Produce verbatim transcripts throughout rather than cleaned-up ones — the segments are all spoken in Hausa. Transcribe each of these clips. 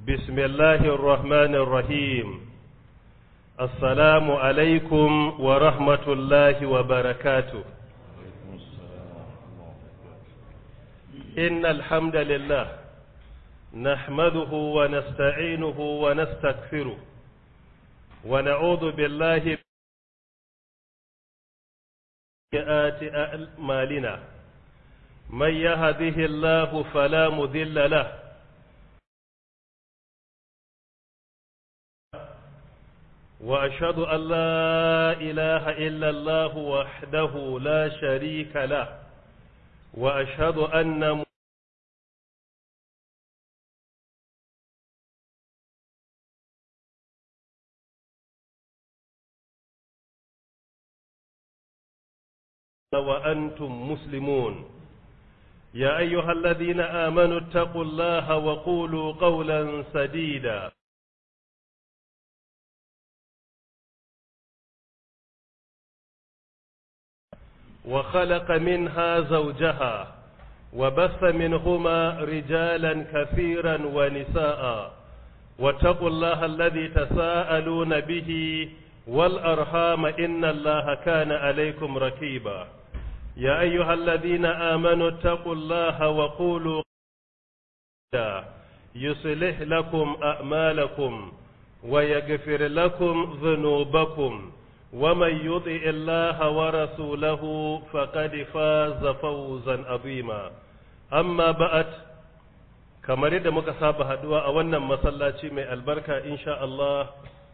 بسم الله الرحمن الرحيم. السلام عليكم ورحمة الله وبركاته. إن الحمد لله نحمده ونستعينه ونستغفره ونعوذ بالله من سيئات أعمالنا، من يهده الله فلا مضل له وأشهد أن لا إله إلا الله وحده لا شريك له وأشهد أن وأنتم مسلمون. يا أيها الذين آمنوا اتقوا الله وقولوا قولا سديدا وخلق منها زوجها وبث منهما رجالا كثيرا ونساء واتقوا الله الذي تساءلون به والأرحام إن الله كان عليكم رقيبا. يا أيها الذين آمنوا اتقوا الله وقولوا يصلح لكم أعمالكم ويغفر لكم ذنوبكم ومن يطع الله ورسوله فقد فاز فوزا عظيما. أما بعد، kamar yadda muka saba haduwa a wannan masallaci mai albarka insha Allah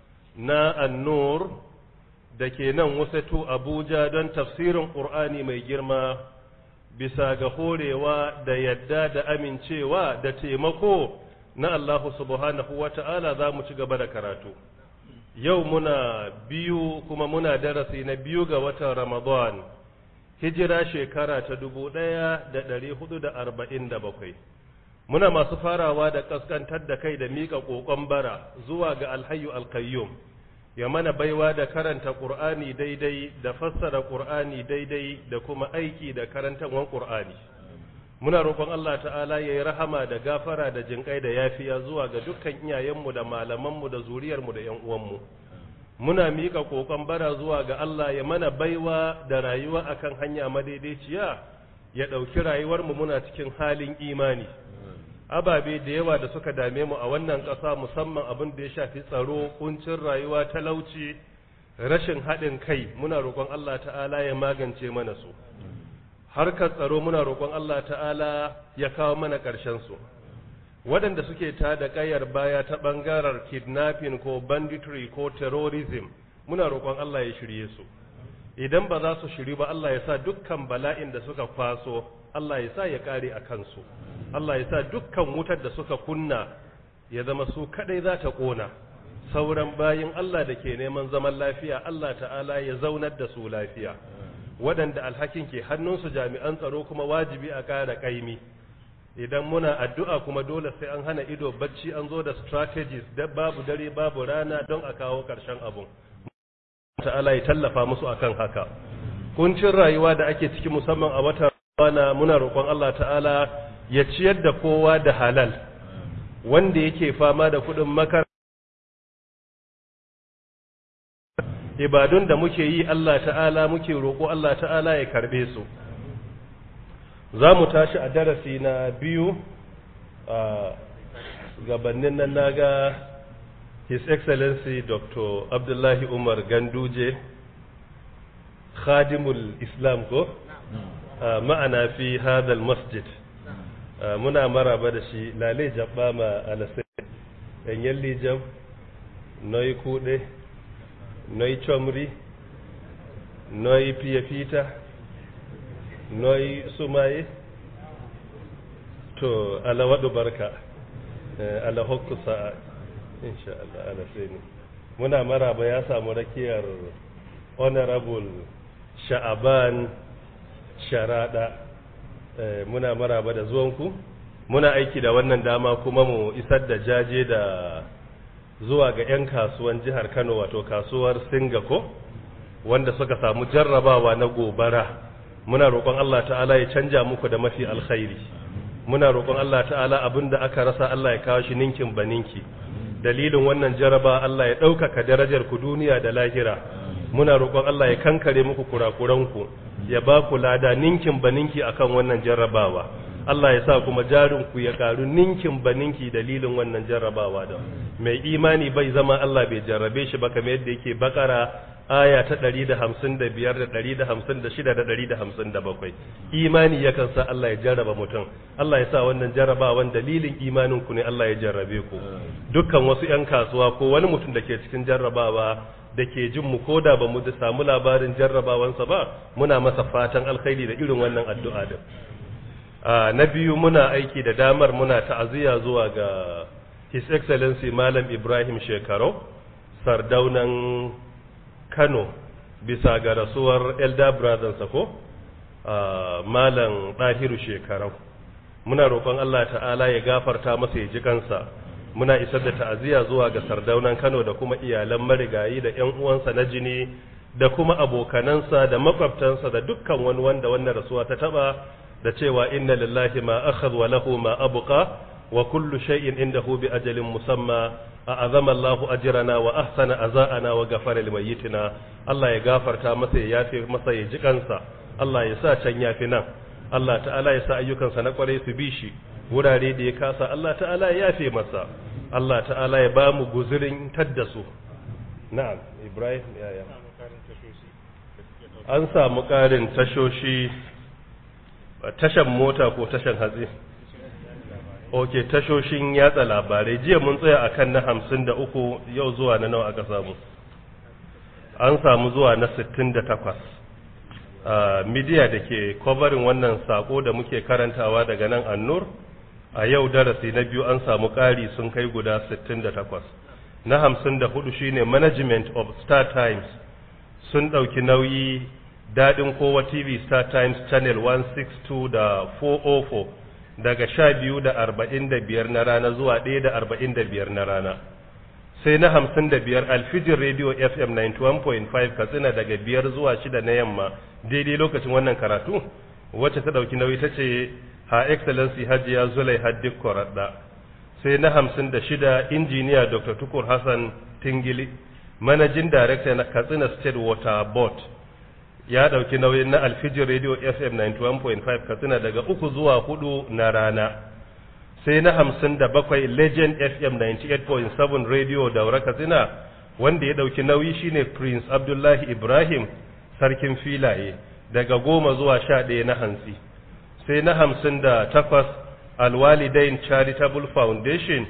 na An-Nur da ke nan Wasatu Abuja don tafsirin Qur'ani mai girma bisa ga horewa da yadda da amincewa da taimako na Allah subhanahu wata'ala za mu ci gaba da karatu. Yau muna biyu kuma muna darasi na biyu ga watan Ramadan, hijira shekara ta dubu ɗaya da ɗari hudu da arba'in da bakwai. Muna masu farawa da ƙasƙantar da kai da miƙa ƙoƙon bara zuwa ga Alhayyu Alkayyum, ya mana baiwa da karanta Ƙur'ani daidai da fassara Ƙur'ani daidai da kuma aiki da karantawan Ƙur'ani. Muna roƙon Allah ta'ala ya yi rahama da gafara da jinƙai da yafiya zuwa ga dukkan iyayenmu da malamanmu da zuriyarmu da ‘yan uwanmu. Muna miƙa ƙoƙon bara zuwa ga Allah ya mana baiwa da rayuwa akan hanya madaidaiciya, ya ɗauki rayuwarmu muna cikin halin imani. Ababe da yawa da suka dame mu a wannan ƙasa, musamman abin da ya shafi tsaro, kuncin rayuwa, talauci, rashin haɗin kai, muna roƙon Allah ta'ala ya magance mana su. Harkar tsaro muna roƙon Allah ta'ala ya kawo mana ƙarshen su. Waɗanda suke ta da ƙayar baya ta ɓangaren kidnapping ko banditry ko terrorism, muna roƙon Allah ya shirye su. Idan ba za su shiri ba, Allah ya sa dukkan bala'in da suka kwaso, Allah ya sa ya ƙare a kansu. Allah ya sa dukkan wutar da suka kunna ya zama su kaɗai za ta ƙona. Sauran bayin Allah da ke neman zaman lafiya, Allah ta'ala ya zaunar da su lafiya. Waɗanda alhakin ke hannunsu jami'an tsaro kuma wajibi a ƙara ƙaimi. Idan muna addu'a kuma dole sai an hana ido bacci, an zo da strategies da babu dare babu rana don a kawo ƙarshen abun. Ta'ala ya tallafa musu akan haka. Kuncin rayuwa da ake ciki musamman a watan Ramadana, muna roƙon Allah ta'ala ya ciyar da kowa da halal. Wanda yake fama da kuɗin makar ibadun da muke yi, Allah ta'ala muke roƙo Allah ta'ala ya karbe su. Za mu tashi a darasi na biyu a gabanin nan naga His Excellency Doctor Abdullahi Umar Ganduje, Khadimul Islam ko ma'ana fi hadal masjid. Muna maraba da shi lale jabba ma alasai ɗan yalli jam noyi kuɗe noyi comri noyi piyafita noyi sumaye to ala waɗu barka ala hokku sa'a insha Allah ala sani. Muna maraba ya samu rakiyar honorable Sha'aban Sharada. Muna maraba da zuwanku. Muna aiki da wannan dama kuma mu isar da jaje da zuwa ga 'yan kasuwan jihar Kano, wato kasuwar Singako, wanda suka samu jarrabawa na gobara. Muna roƙon Allah ta'ala ya canja muku da mafi alkhairi. muna roƙon Allah ta'ala abinda aka rasa Allah ya kawo shi ninkin baninki dalilin wannan jaraba Allah ya ɗaukaka darajar ku duniya da lahira muna roƙon Allah ya kankare muku kurakuranku ya ba ku lada ninkin baninki akan wannan jarrabawa Allah ya sa kuma jarinku ya karu ninkin baninki dalilin wannan jarrabawa da mai imani bai zama Allah bai jarrabe shi ba kamar yadda yake bakara aya ta ɗari da hamsin da biyar da ɗari da hamsin da shida da ɗari da hamsin da bakwai imani yakan sa Allah ya jarraba mutum Allah ya sa wannan jarrabawan dalilin imanin ku ne Allah ya jarrabe ku dukkan wasu ƴan kasuwa ko wani mutum da ke cikin jarrabawa da ke jin mu koda ba mu samu labarin jarrabawansa ba muna masa fatan alkhairi da irin wannan addu'a din na biyu muna aiki da damar muna ta'aziyya zuwa ga His Excellency Malam Ibrahim Shekaru sardaunan Kano bisa ga rasuwar Elder Brothers ko Malam Dahiru Shekaru muna roƙon Allah ta'ala ya gafarta masa ya ji kansa muna isar da ta'aziyya zuwa ga sardaunan Kano da kuma iyalan marigayi da ƴan uwansa na jini da kuma abokanansa da makwabtansa da dukkan wani wanda wannan rasuwa ta taba da cewa inna lillahi ma akhadha wa lahu ma abqa wa kullu shay'in indahu bi ajalin musamma a'azama Allahu ajrana wa ahsana aza'ana wa ghafara limayyitina Allah ya gafarta masa ya yafe masa ya ji kansa Allah ya sa can yafi nan Allah ta'ala ya sa ayyukansa na kware su bi shi wurare da ya kasa Allah ta'ala ya yafe masa Allah ta'ala ya ba mu guzurin taddasu na'am Ibrahim ya ya an samu karin tashoshi tashan mota ko tashan hatsi ok tashoshin yatsa labarai jiya mun tsaya akan na hamsin da uku yau zuwa na nawa aka samu an samu zuwa na sittin da takwas midiya da ke covering wannan sako da muke karantawa daga nan annur a yau darasi na biyu an samu ƙari sun kai guda sittin da takwas na hamsin da hudu shine management of Star Times sun ɗauki nauyi daɗin kowa T V Star Times channel one sixty-two da four oh four daga sha biyu da arba'in da biyar na rana zuwa ɗaya da arba'in da biyar na rana sai na hamsin da biyar Alfijir Radio F M ninety-one point five Katsina daga biyar zuwa shida na yamma daidai lokacin wannan karatu wacce ta ɗauki nauyi ta ce Her Excellency Hajiya Zulai Haddik Koradda sai na hamsin da shida Injiniya Doctor Tukur Hassan Tingili Managing Director na Katsina State Water Board ya ɗauki nauyin na Alfijir Radio F M ninety-one point five Katsina daga uku zuwa hudu na rana sai na hamsin da bakwai Legend F M ninety-eight point seven Radio Daura Katsina wanda ya ɗauki nauyi shine Prince Abdullahi Ibrahim Sarkin Filaye daga goma zuwa sha ɗaya na hantsi sai na hamsin da takwas Alwalidain Charitable Foundation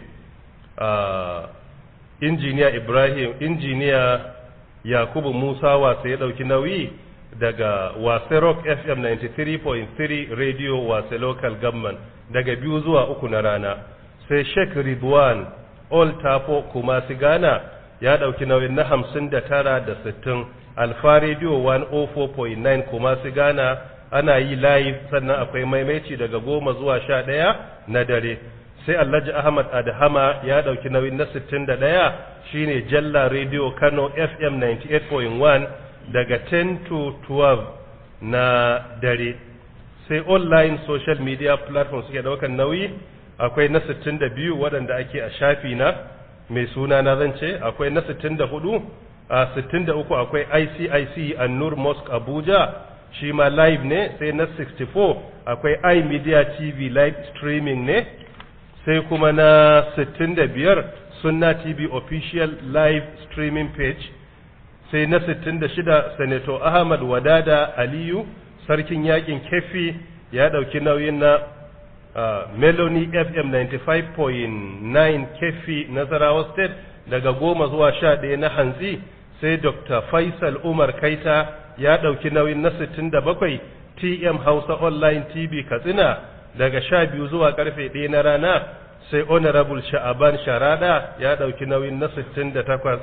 uh, Injiniya Ibrahim Injiniya Yakubu Musa wasa ya ɗauki nauyi daga Wase Rock F M ninety-three point three Radio Wase Local Government daga biyu zuwa uku na rana sai Sheikh Ridwan Old Tapo Kumasi Ghana ya ɗauki nauyin na hamsin da tara da sittin Alfa Radio one oh four point nine Kumasi Ghana ana yi live sannan akwai maimaici daga goma zuwa sha ɗaya na dare sai Alhaji Ahmad Adhama ya ɗauki nauyin na sittin da ɗaya shine Jalla Radio Kano F M ninety-eight point one daga ten to twelve na dare sai online social media platform suke ɗaukar nauyi akwai na sittin da biyu waɗanda ake a shafi na mai suna na zan ce akwai na sittin da hudu a sittin da uku akwai I C I C An-Nur Mosque Abuja shi ma live ne sai na sixty-four akwai iMedia T V live streaming ne sai kuma na sittin da biyar Sunna T V official live streaming page sai na sittin da shida Senator Ahmad Wadada Aliyu sarkin yakin Kefi ya dauki nauyin na uh, Melody F M ninety-five point nine Kefi Nasarawa State daga goma zuwa sha ɗaya na hantsi sai Doctor Faisal Umar Kaita ya ɗauki nauyin na sittin da bakwai T M Hausa Online T V Katsina daga sha biyu zuwa karfe ɗaya na rana sai Honorable Sha'aban Sharada ya ɗauki nauyin na sittin da takwas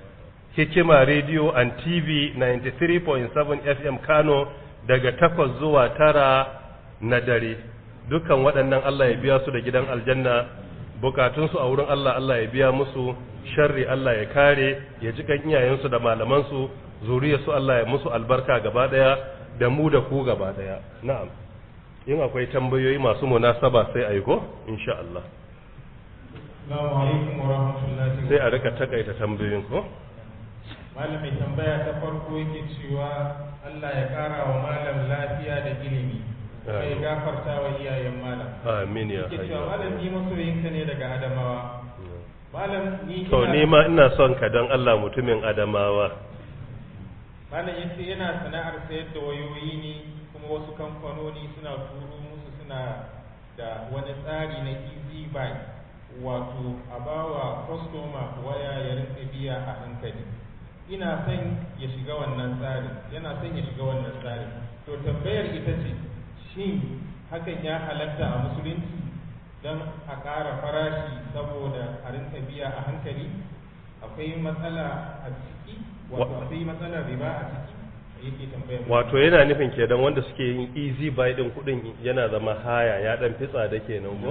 Hikima Radio and T V ninety-three point seven F M Kano daga takwas zuwa tara na dare dukkan waɗannan Allah ya biya su da gidan aljanna bukatunsu a wurin Allah Allah ya biya musu sharri Allah ya kare ya ji kan iyayensu da malamansu zuriyarsu Allah ya musu albarka gaba daya da mu da ku gaba daya na'am in akwai tambayoyi masu munasaba sai ayi ko insha Allah. Assalamu alaikum wa rahmatullahi. Sai a rika takaita tambayoyin ko? Malam mai tambaya ta farko yake cewa Allah ya kara wa malam lafiya da ilimi. Sai gafarta wa iyayen malam. Amin ya hayya. Yake hayya. cewa malam ni masoyinka ne daga Adamawa. Malam ni To ni ma ina son ka don Allah mutumin Adamawa. Malam yace yana sana'ar sayar da wayoyi ne kuma wasu kamfanoni suna turo musu suna da wani tsari na easy buy, wato a bawa customer waya ya rinka biya a hankali. Ina son ya shiga wannan tsarin, yana son ya shiga wannan tsarin. To tambayar ita ce, shin hakan ya halatta a musulunci don a ƙara farashi saboda a rinka biya a hankali? Akwai matsala a ciki? Wato akwai matsalar riba a ciki? Yake tambayar. Wato yana nufin kenan wanda suke yin easy buy din kudin yana zama haya ya dan fi tsada kenan ko?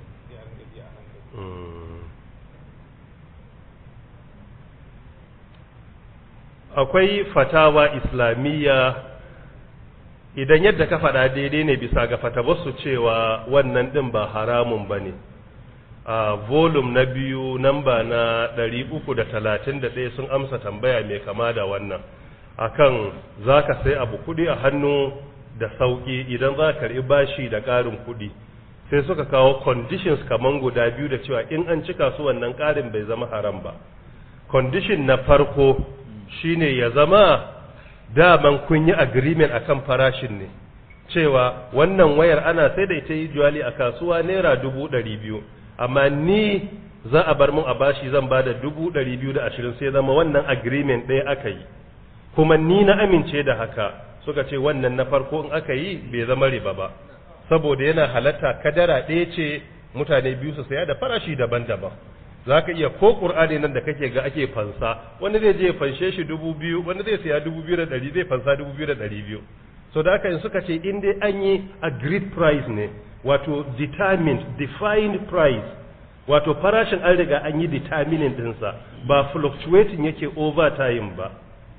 Akwai fatawa islamiyya idan yadda ka faɗa daidai ne bisa ga fatawarsu cewa wannan ɗin ba haramun ba ne. A volume na biyu namba na ɗari uku da talatin da ɗaya sun amsa tambaya mai kama da wannan akan za ka sai abu kuɗi a hannu da sauƙi idan za ka karɓi bashi da ƙarin kuɗi, sai suka kawo conditions kaman guda biyu da cewa in an cika su wannan ƙarin bai zama haram ba. Condition na farko shine ya zama daman kun yi agreement akan farashin ne, cewa wannan wayar ana sai da ita yi juwali a kasuwa naira dubu ɗari biyu, amma ni za a bar mun a bashi zan ba da dubu ɗari biyu da ashirin, sai zama wannan agreement ɗaya aka yi kuma ni na amince da haka. Suka ce wannan na farko in aka yi bai zama riba ba, saboda yana halatta kadara ɗaya ce mutane biyu su saya da farashi daban-daban. Za ka iya ko ƙur'ani nan da kake ga ake fansa, wani zai je fanshe shi dubu biyu, wani zai saya dubu biyu da ɗari, zai fansa dubu biyu da ɗari biyu. So da haka in suka ce in dai an yi agreed price ne, wato determined, defined price, wato farashin an riga an yi determining ɗinsa, ba fluctuating yake over time ba.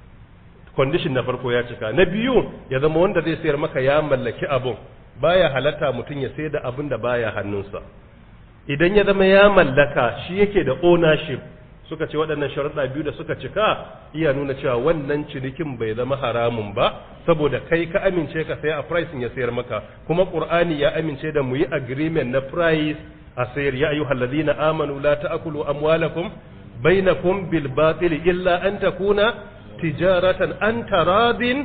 Condition na farko ya cika. Na biyu ya zama wanda zai sayar maka ya mallaki abun, baya halatta mutum ya sayar da abun da baya hannunsa. Idan ya zama ya mallaka shi yake da ownership, suka ce waɗannan sharuɗa biyu da suka cika iya nuna cewa wannan cinikin bai zama haramun ba, saboda kai ka amince ka saya a price ya sayar maka, kuma Qur'ani ya amince da mu yi agreement na price a sayar. Ya ayyuhal ladina amanu la ta'kulu amwalakum bainakum bil batil illa an takuna tijaratan an taradin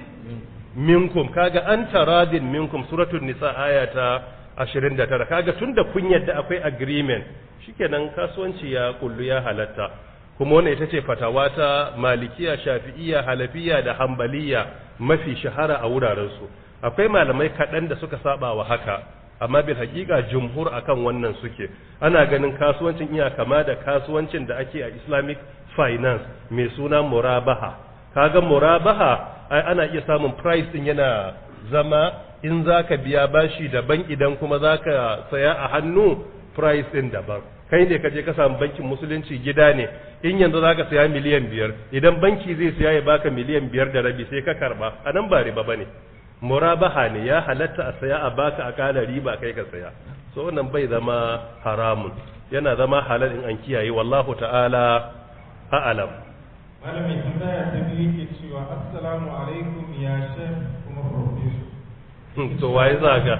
minkum. Kaga an taradin minkum suratul nisa ayata ashirin da tara. Kaga tunda kun yadda akwai agreement shikenan kasuwanci ya kullu ya halatta. Kuma wannan ita ce fatawa ta Malikiya, Shafi'iyya, Hanafiya da Hanbaliya mafi shahara a wuraren su. Akwai malamai kaɗan da suka saba wa haka, amma bil haƙiƙa jumhur akan wannan suke. Ana ganin kasuwancin iya kama da kasuwancin da ake a Islamic finance mai suna murabaha. Kaga murabaha ai ana iya samun price din yana zama in zaka biya bashi daban, idan kuma zaka saya a hannu price din daban. Kai ne kaje ka samu bankin musulunci gida ne, in yanzu zaka saya miliyan biyar, idan banki zai saya ya baka miliyan biyar da rabi sai ka karba, anan ba riba bane. Murabaha ne, ya halatta a saya a baka a kala riba kai ka saya. So wannan bai zama haramun, yana zama halal in an kiyaye. Wallahu ta'ala a'lam. Malamin tambaya ta biyu yake cewa assalamu alaikum ya shek kuma professor. To waye zaga?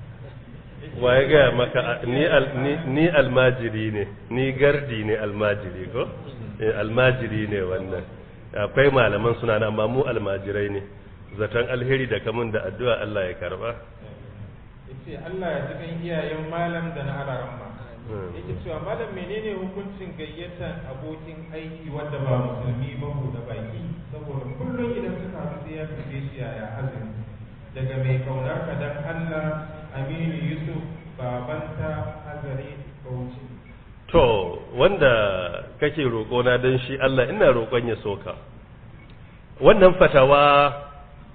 Waye ga maka ni al, ni, ni almajiri ne, ni gardi ne almajiri ko? Eh almajiri ne wannan. Akwai malaman suna nan amma mu almajirai ne. Zaton alheri da kamun da addu'a Allah ya karba. Yace Allah ya ji kan iyayen malam da na alaramma. Yake cewa malam menene hukuncin gayyatar abokin aiki wanda ba musulmi ba ko da baki, saboda kullum idan suka haɗu sai ya fice shi yaya azumi. Daga mai kaunar ka dan Allah, Aminu Yusuf babanta Azare Bauchi. To wanda kake roƙo na dan shi Allah, ina roƙon ya soka. Wannan fatawa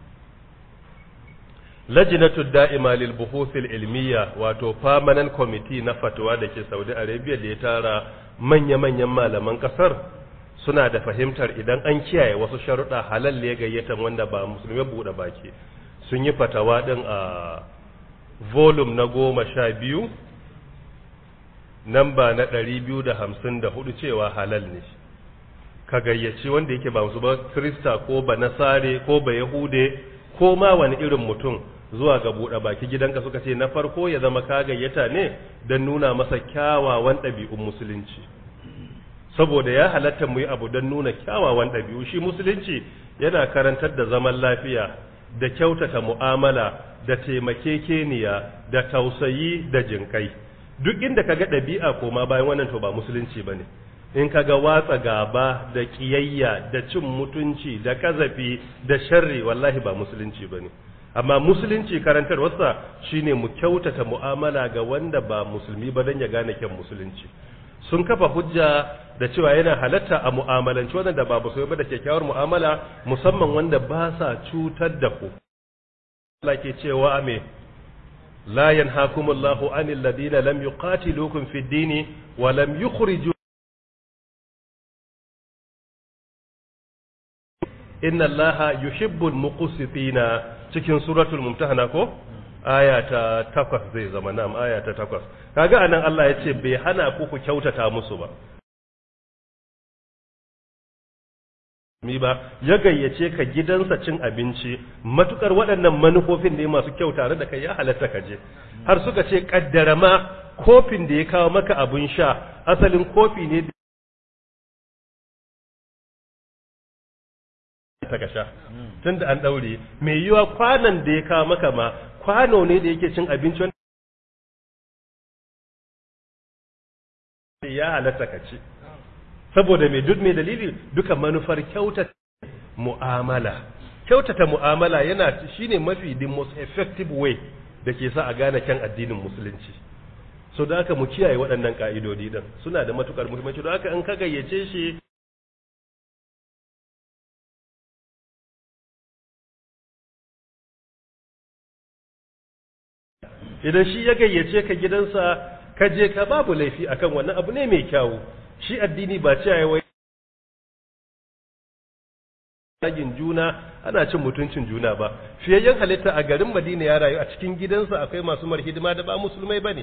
Lajnatu da'ima lil buhuthil ilmiya, wato permanent committee na fatwa da ke Saudi Arabia da ya tara manya-manyan malaman kasar, suna da fahimtar idan an kiyaye wasu sharuɗa halal ne gayyatan wanda ba musulmi buɗe baki. Sun yi fatawa din a volume na goma sha biyu namba na ɗari biyu da hamsin da hudu cewa halal ne ka gayyaci wanda yake ba musu ba krista ko ba nasare ko ba yahude ko ma wani irin mutum zuwa ga buɗe baki gidanka suka ce na farko ya zama ka gayyata ne don nuna masa kyawawan ɗabi'un musulunci saboda ya halatta mu yi abu don nuna kyawawan ɗabi'u shi musulunci yana karantar da zaman lafiya da kyautata mu'amala da taimakekeniya da tausayi da jinkai duk inda kaga ɗabi'a koma bayan wannan to ba musulunci bane in kaga watsa gaba da kiyayya da cin mutunci da kazafi da sharri wallahi ba musulunci bane amma musulunci karantarwarsa shine mu kyautata mu'amala ga wanda ba musulmi ba dan ya gane kyan musulunci sun kafa hujja da cewa yana halatta a mu'amalanci wanda ba ba ba da kyakkyawar mu'amala musamman wanda ba sa cutar da ku Allah ke cewa ame la yanhaakumullahu anil ladina lam yuqatilukum fid dini wa lam yukhriju inna allaha yuhibbul muqsitina cikin suratul mumtahana ko aya ta takwas zai zama nam aya ta takwas kaga anan Allah ya ce bai hana ku ku kyautata musu ba mi ba ya gayyace ka gidansa cin abinci matukar waɗannan manufofin ne masu kyau tare da kai ya halatta ka je har suka ce kaddara ma kofin da ya kawo maka abun sha asalin kofi ne ta sha tunda an daure mai yiwa kwanan da ya kawo maka ma kwano ne da yake cin abinci wanda ya halatta ka ci saboda mai duk mai dalili duka manufar kyautata mu'amala kyautata mu'amala yana shine mafi the most effective way da ke sa a gane kyan addinin musulunci so da haka mu kiyaye waɗannan ka'idodi din suna da matukar muhimmanci don haka in ka gayyace shi idan shi ya gayyace ka gidansa ka je ka babu laifi akan wannan abu ne mai kyau shi addini ba ce wai ragin juna ana cin mutuncin juna ba fiyayyen halitta a garin Madina ya rayu a cikin gidansa akwai masu marhidima da ba musulmai bane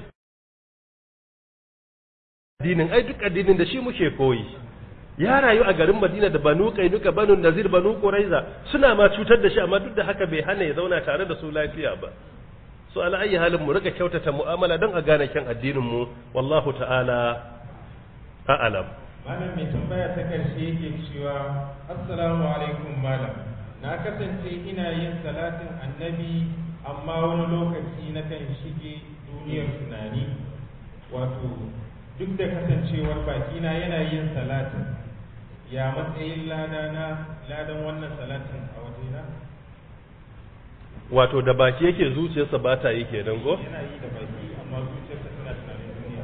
addinin ai duk addinin da shi muke koyi ya rayu a garin Madina da Banu Qainuqa Banu Nazir Banu Quraiza suna ma cutar da shi amma duk da haka bai hana ya zauna tare da su lafiya ba so ala ayi halin mu rika kyautata mu'amala don a gane kyan addinin mu wallahu ta'ala a'lam. Malam mai tambaya ta karshe yake cewa assalamu alaikum malam na kasance ina yin salatin annabi amma wani lokaci na kan shige duniyar tunani wato duk da kasancewar bakina yana yin salatin ya matsayin ladana ladan wannan salatin a wajena wato da baki yake zuciyarsa ba ta yi kenan go yana yi da baki amma zuciyarsa tana tunanin duniya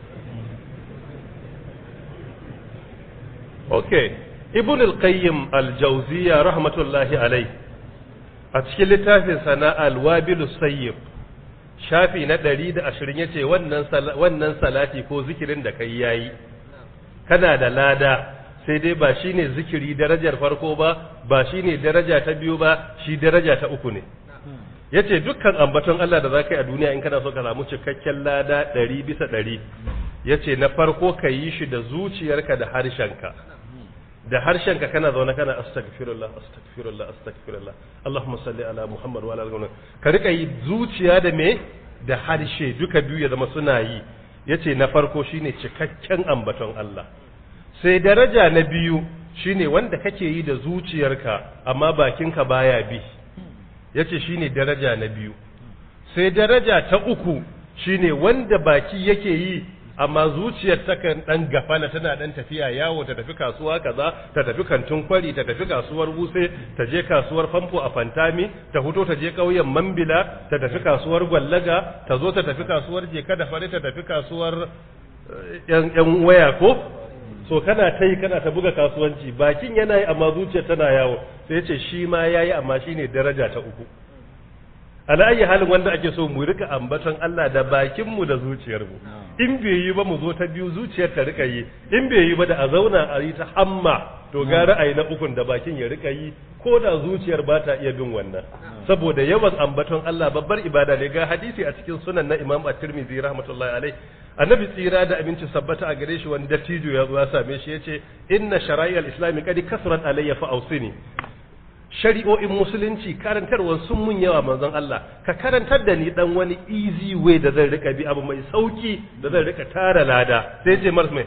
okay ibn al-qayyim al-jawziyya rahmatullahi alai a cikin littafin sana al-wabil sayyib shafi na ɗari da ashirin yace wannan wannan salati ko zikirin da kai yayi kana da lada sai dai ba shine zikiri darajar farko ba ba shine daraja ta biyu ba shi daraja ta uku ne yace dukkan ambaton Allah da zaka yi a duniya in kana so ka samu cikakken lada ɗari bisa ɗari yace na farko ka yi shi da zuciyarka da harshenka da harshenka kana zaune kana astaghfirullah astaghfirullah astaghfirullah Allahumma salli ala Muhammad wa ala alihi ka rika yi zuciya da me da harshe duka biyu ya zama suna yi yace na farko shine cikakken ambaton Allah sai daraja na biyu shine wanda kake yi da zuciyarka amma bakinka baya bi yace shine daraja na biyu sai daraja ta uku shine wanda baki yake yi amma zuciyar takan dan gafana tana dan tafiya yawo ta tafi kasuwa kaza ta tafi kantin kwari ta tafi kasuwar buse ta je kasuwar famfo a fantami ta fito ta je kauyen mambila ta tafi kasuwar gwallaga ta zo ta tafi kasuwar jeka da fare ta tafi kasuwar yan yan waya ko so kana ta yi kana ta buga kasuwanci bakin yana yi amma zuciyar tana yawo sai ce shi ma ya yi amma shi ne daraja ta uku ala ayi halin wanda ake so mu rika ambaton Allah da bakin mu da zuciyar mu in bai yi ba mu zo ta biyu zuciyar ta rika yi in bai yi ba da a zauna a yi ta hamma to ga ra'ayi na ukun da bakin ya rika yi ko da zuciyar ba ta iya bin wannan saboda yawan ambaton Allah babbar ibada ne ga hadisi a cikin sunan na Imam At-Tirmidhi rahmatullahi alaihi annabi tsira da abinci sabbata a gare shi wani dattijo ya zo ya same shi yace inna shara'il islami qad kasrat alayya fa ausini shari'o'in musulunci karantarwar sun mun yawa manzon Allah ka karantar da ni dan wani easy way da zan rika bi abu mai sauki da zan rika tara lada sai ce mar mai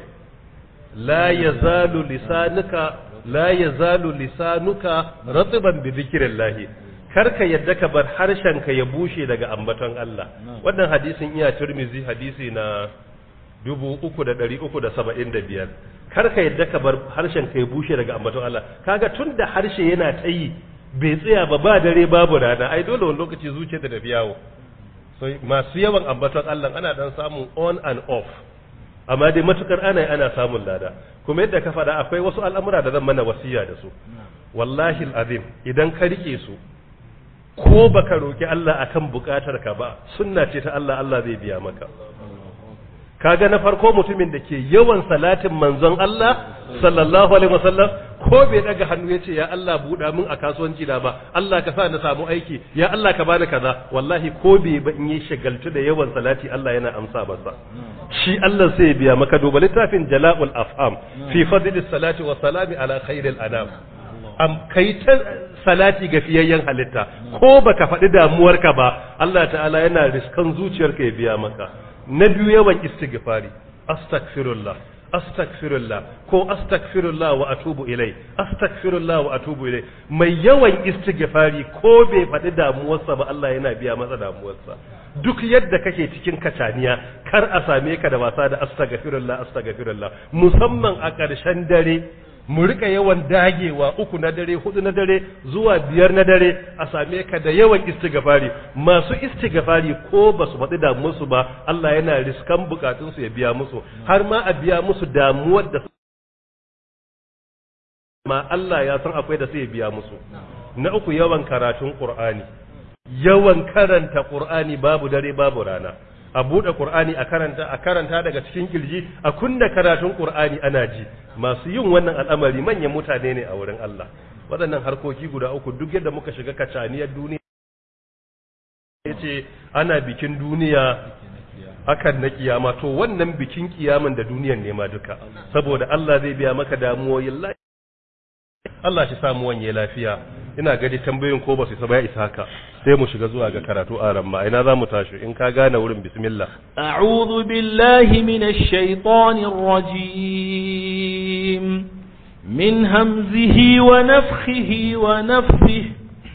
la yazalu lisanuka la yazalu lisanuka ratiban bi dhikrillah karka yadda ka bar harshen ka ya bushe daga ambaton Allah wannan hadisin iya Tirmidhi hadisi na dubu uku da ɗari uku da saba'in da biyar karka yadda ka bar harshen ka ya bushe daga ambaton Allah kaga tun da harshe yana ta yi bai tsaya ba ba dare babu rana ai dole wani lokaci zuciya da tafi yawo so masu yawan ambaton Allah ana dan samun on and off amma dai matukar ana ana samun lada kuma yadda ka faɗa akwai wasu al'amura da zan mana wasiya da su wallahi alazim idan ka rike su ko baka roki Allah akan bukatar ka ba sunna ce ta Allah Allah zai biya maka kaga na farko mutumin da ke yawan salatin manzon Allah sallallahu alaihi wasallam ko bai daga hannu yace ya Allah buɗa min a kasuwanci da ba Allah ka sa na samu aiki ya Allah ka bani kaza wallahi ko bai ba in yi shagaltu da yawan salati Allah yana amsa masa shi Allah sai ya biya maka duba littafin Jala'ul Afham fi fadlis salati wa salami ala khairil anam am kai ta salati ga fiyayyen halitta ko baka faɗi damuwarka ba Allah ta'ala yana riskan zuciyarka ya biya maka na biyu yawan istighfari astaghfirullah astaghfirullah ko astaghfirullah wa atubu ilai astaghfirullah wa atubu ilai mai yawan istighfari ko bai faɗi damuwarsa ba Allah yana biya masa damuwarsa duk yadda kake cikin kacaniya kar a same ka da wasa da astaghfirullah astaghfirullah musamman a ƙarshen dare mu rika yawan dagewa uku na dare hudu na dare zuwa biyar na dare a same ka da yawan istighfari masu istighfari ko ba su faɗi damuwarsu ba Allah yana riskan bukatunsu ya biya musu har ma a biya musu damuwar da ma Allah ya san akwai da sai ya biya musu na uku yawan karatun Qur'ani yawan karanta Qur'ani babu dare babu rana a buɗe Qur'ani a karanta a karanta daga cikin kirji a kunna karatun Qur'ani ana ji masu yin wannan al'amari manyan mutane ne a wurin Allah waɗannan harkoki guda uku duk yadda muka shiga kacaniyar duniya yace ana bikin duniya akan na kiyama to wannan bikin kiyaman da duniyan ne ma duka saboda Allah zai biya maka damuwoyin lafiya Allah shi samu wanye lafiya ina gadi tambayoyin ko ba su isa ba ya isa haka sai mu shiga zuwa ga karatu a ramma ina za mu tashi in ka gane wurin bismillah a'udhu billahi minash shaitanir rajim min hamzihi wa nafthihi wa nafthihi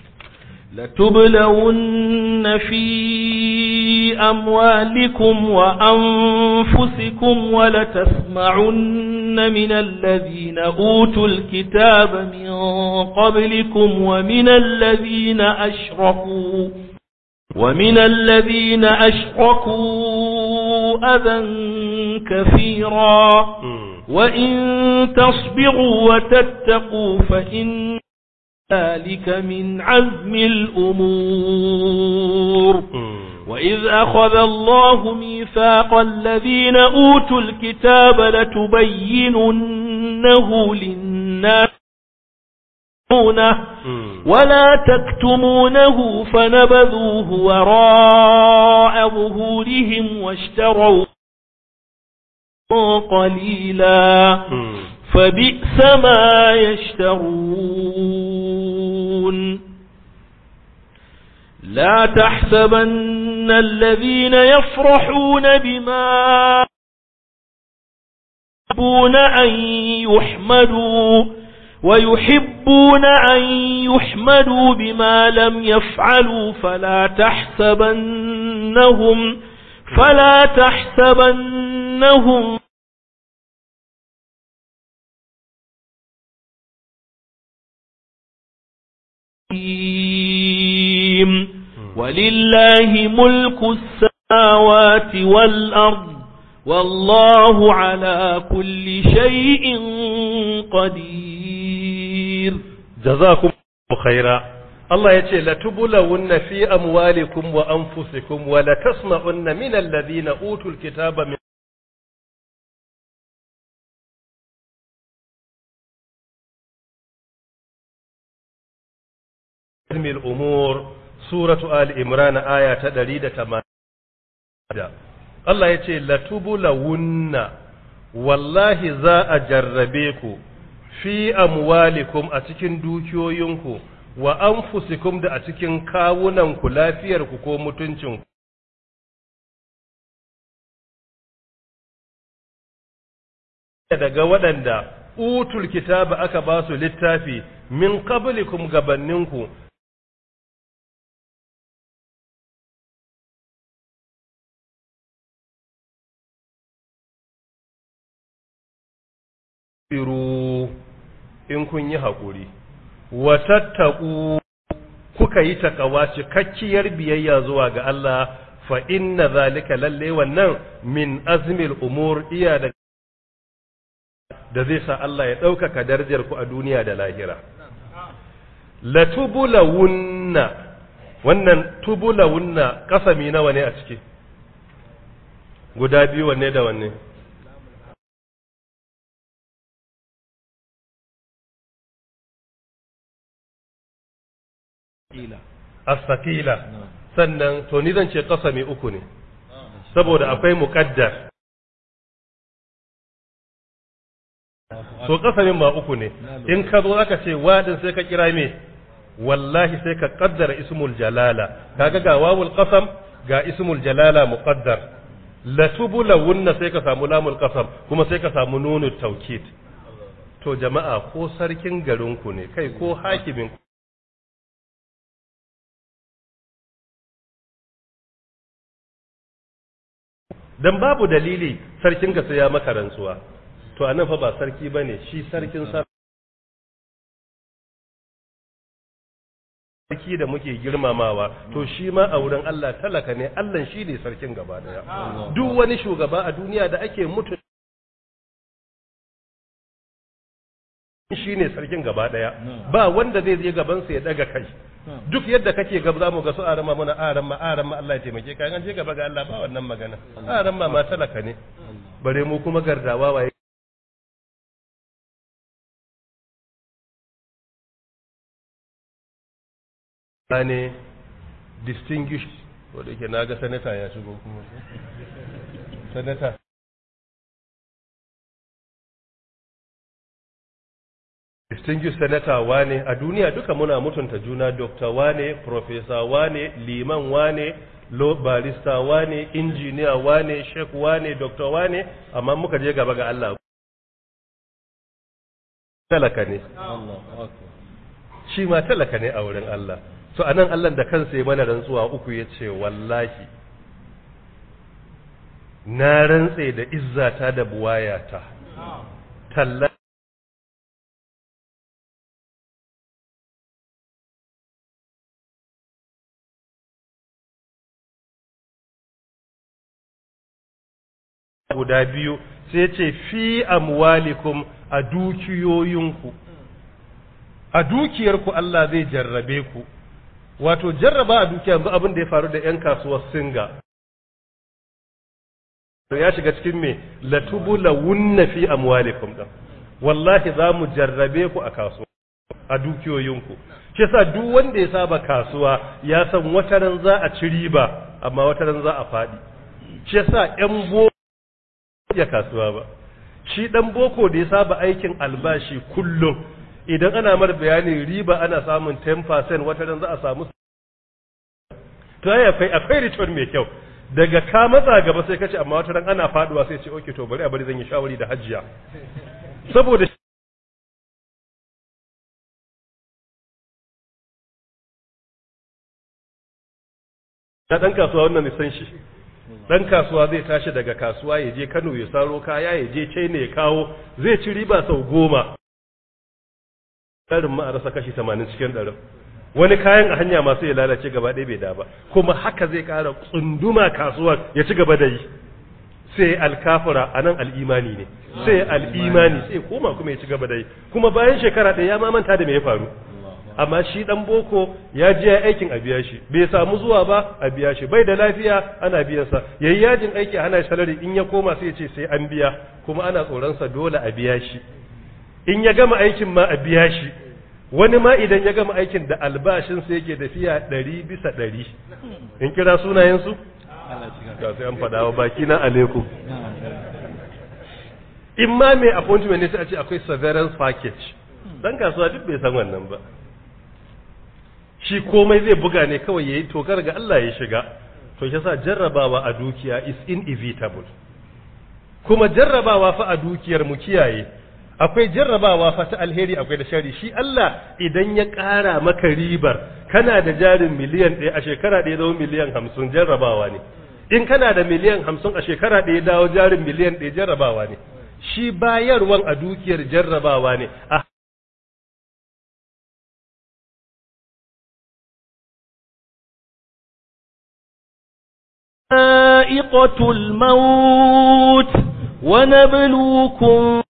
لتبلون في أموالكم وأنفسكم ولتسمعن من الذين أوتوا الكتاب من قبلكم ومن الذين أشركوا ومن الذين أشركوا أذى كثيرا وإن تصبروا وتتقوا فإن ذلك من عزم الأمور وإذ أخذ الله ميثاق الذين أوتوا الكتاب لتبيننه للناس ولا تكتمونه فنبذوه وراء ظهورهم واشتروا قليلا فبئس ما يشترون لا تحسبن الذين يفرحون بما يحبون أن يحمدوا ويحبون أن يحمدوا بما لم يفعلوا فلا تحسبنهم فلا تحسبنهم ولله ملك السماوات والأرض والله على كل شيء قدير جزاكم خيرا Allah ya ce latubulawunna fi amwalikum wa anfusikum wa latasma'unna min alladhina utul kitaba min al-umur suratu ali imran aya ta ɗari da tamanin. Allah ya ce latubulawunna wallahi za a jarrabe ku fi amwalikum a cikin dukiyoyinku wa anfusikum da a cikin kawunanku lafiyarku ko mutuncinku. Daga waɗanda utul kitaba aka ba su littafi min qablikum gabanninku in kun yi haƙuri wa tattaku kuka yi takawa cikakkiyar biyayya zuwa ga Allah fa inna zalika lalle wannan min azmil umur iya da da zai sa Allah ya ɗaukaka darajar ku a duniya da lahira. Latubulawunna wannan tubulawunna kasami nawa ne a ciki guda biyu wanne da wanne as-sakila sannan to ni zan ce kasami uku ne saboda akwai muqaddar to kasamin ma uku ne in ka zo aka ce wadin sai ka kira me wallahi sai ka kaddara ismul jalala kaga ga wawul qasam ga ismul jalala muqaddar latubulawunna sai ka samu lamul qasam kuma sai ka samu nunut tawkid to jama'a ko sarkin garinku ne kai ko hakimin dan babu dalili sarkin ga sai ya maka rantsuwa to anan fa ba sarki bane shi sarkin sarki da muke girmamawa to shi ma a wurin Allah talaka ne Allah shi ne sarkin gaba daya duk wani shugaba a duniya da ake mutu shi ne sarkin gaba daya ba wanda zai je gaban sa ya daga kai duk yadda kake gaba zamu ga su arama muna arama arama Allah ya taimake ka an je gaba ga Allah ba wannan magana arama ma talaka ne bare mu kuma gardawa waye ne distinguished wanda yake naga senator ya shigo kuma senator distinguished senator wane a duniya duka muna mutunta juna doctor wane professor wane liman wane law barista wane engineer wane sheikh wane doctor wane amma muka je gaba ga Allah talaka ne shi ma talaka ne a wurin Allah so anan Allah da kansa ya mana rantsuwa uku yace wallahi na rantse da izzata da buwayata talla guda biyu sai ce fi amwalikum a dukiyoyinku a dukiyarku Allah zai jarrabe ku wato jarraba a dukiya yanzu abin da ya faru da yan kasuwar singa ya shiga cikin me latubula wunna fi amwalikum dan wallahi za mu jarrabe ku a kasuwa a dukiyoyinku shi yasa duk wanda ya saba kasuwa ya san wataran za a ci riba amma wataran za a fadi shi yasa yan bo ya kasuwa ba shi dan boko da ya saba aikin albashi kullum idan ana mar bayanin riba ana samun ten percent wata ran za a samu to ai akwai akwai return mai kyau daga ka matsa gaba sai kace amma wata ran ana faduwa sai ce okay to bari a bari zan yi shawari da hajjiya saboda da dan kasuwa wannan ne san shi dan kasuwa zai tashi daga kasuwa ya je Kano ya saro kaya ya je China ya kawo zai ci riba sau goma karin ma a rasa kashi tamanin cikin ɗarin wani kayan a hanya masu ya lalace gaba ɗaya bai da ba kuma haka zai ƙara tsunduma kasuwar ya ci gaba da yi sai alkafura a nan al'imani ne sai al'imani sai koma kuma ya ci gaba da yi kuma bayan shekara ɗaya ya mamanta da me ya faru amma shi dan boko ya je ya aikin a biya shi, bai samu zuwa ba a biya shi, bai da lafiya ana biyan sa, yayi yajin aiki hana salari in ya koma sai ya ce sai an biya, kuma ana tsoron sa dole a biya shi, in ya gama aikin ma a biya shi, wani ma idan ya gama aikin da albashin sa yake tafiya ɗari bisa ɗari. In kira sunayen su ga sai an faɗa wa baki na alaikum. In ma mai appointment ne sai a ce akwai severance package, dan kasuwa duk bai san wannan ba, shi komai zai buga ne kawai yayi tokar ga Allah ya shiga. To yasa jarrabawa a dukiya is inevitable, kuma jarrabawa fa a dukiyar mu kiyaye, akwai jarrabawa fa ta alheri akwai da shari. Shi Allah idan ya ƙara maka ribar, kana da jarin miliyan ɗaya a shekara ɗaya zama miliyan hamsin, jarrabawa ne. In kana da miliyan hamsin a shekara ɗaya dawo jarin miliyan ɗaya, jarrabawa ne. Shi bayarwan a dukiyar jarrabawa ne. A ذائقة الموت ونبلوكم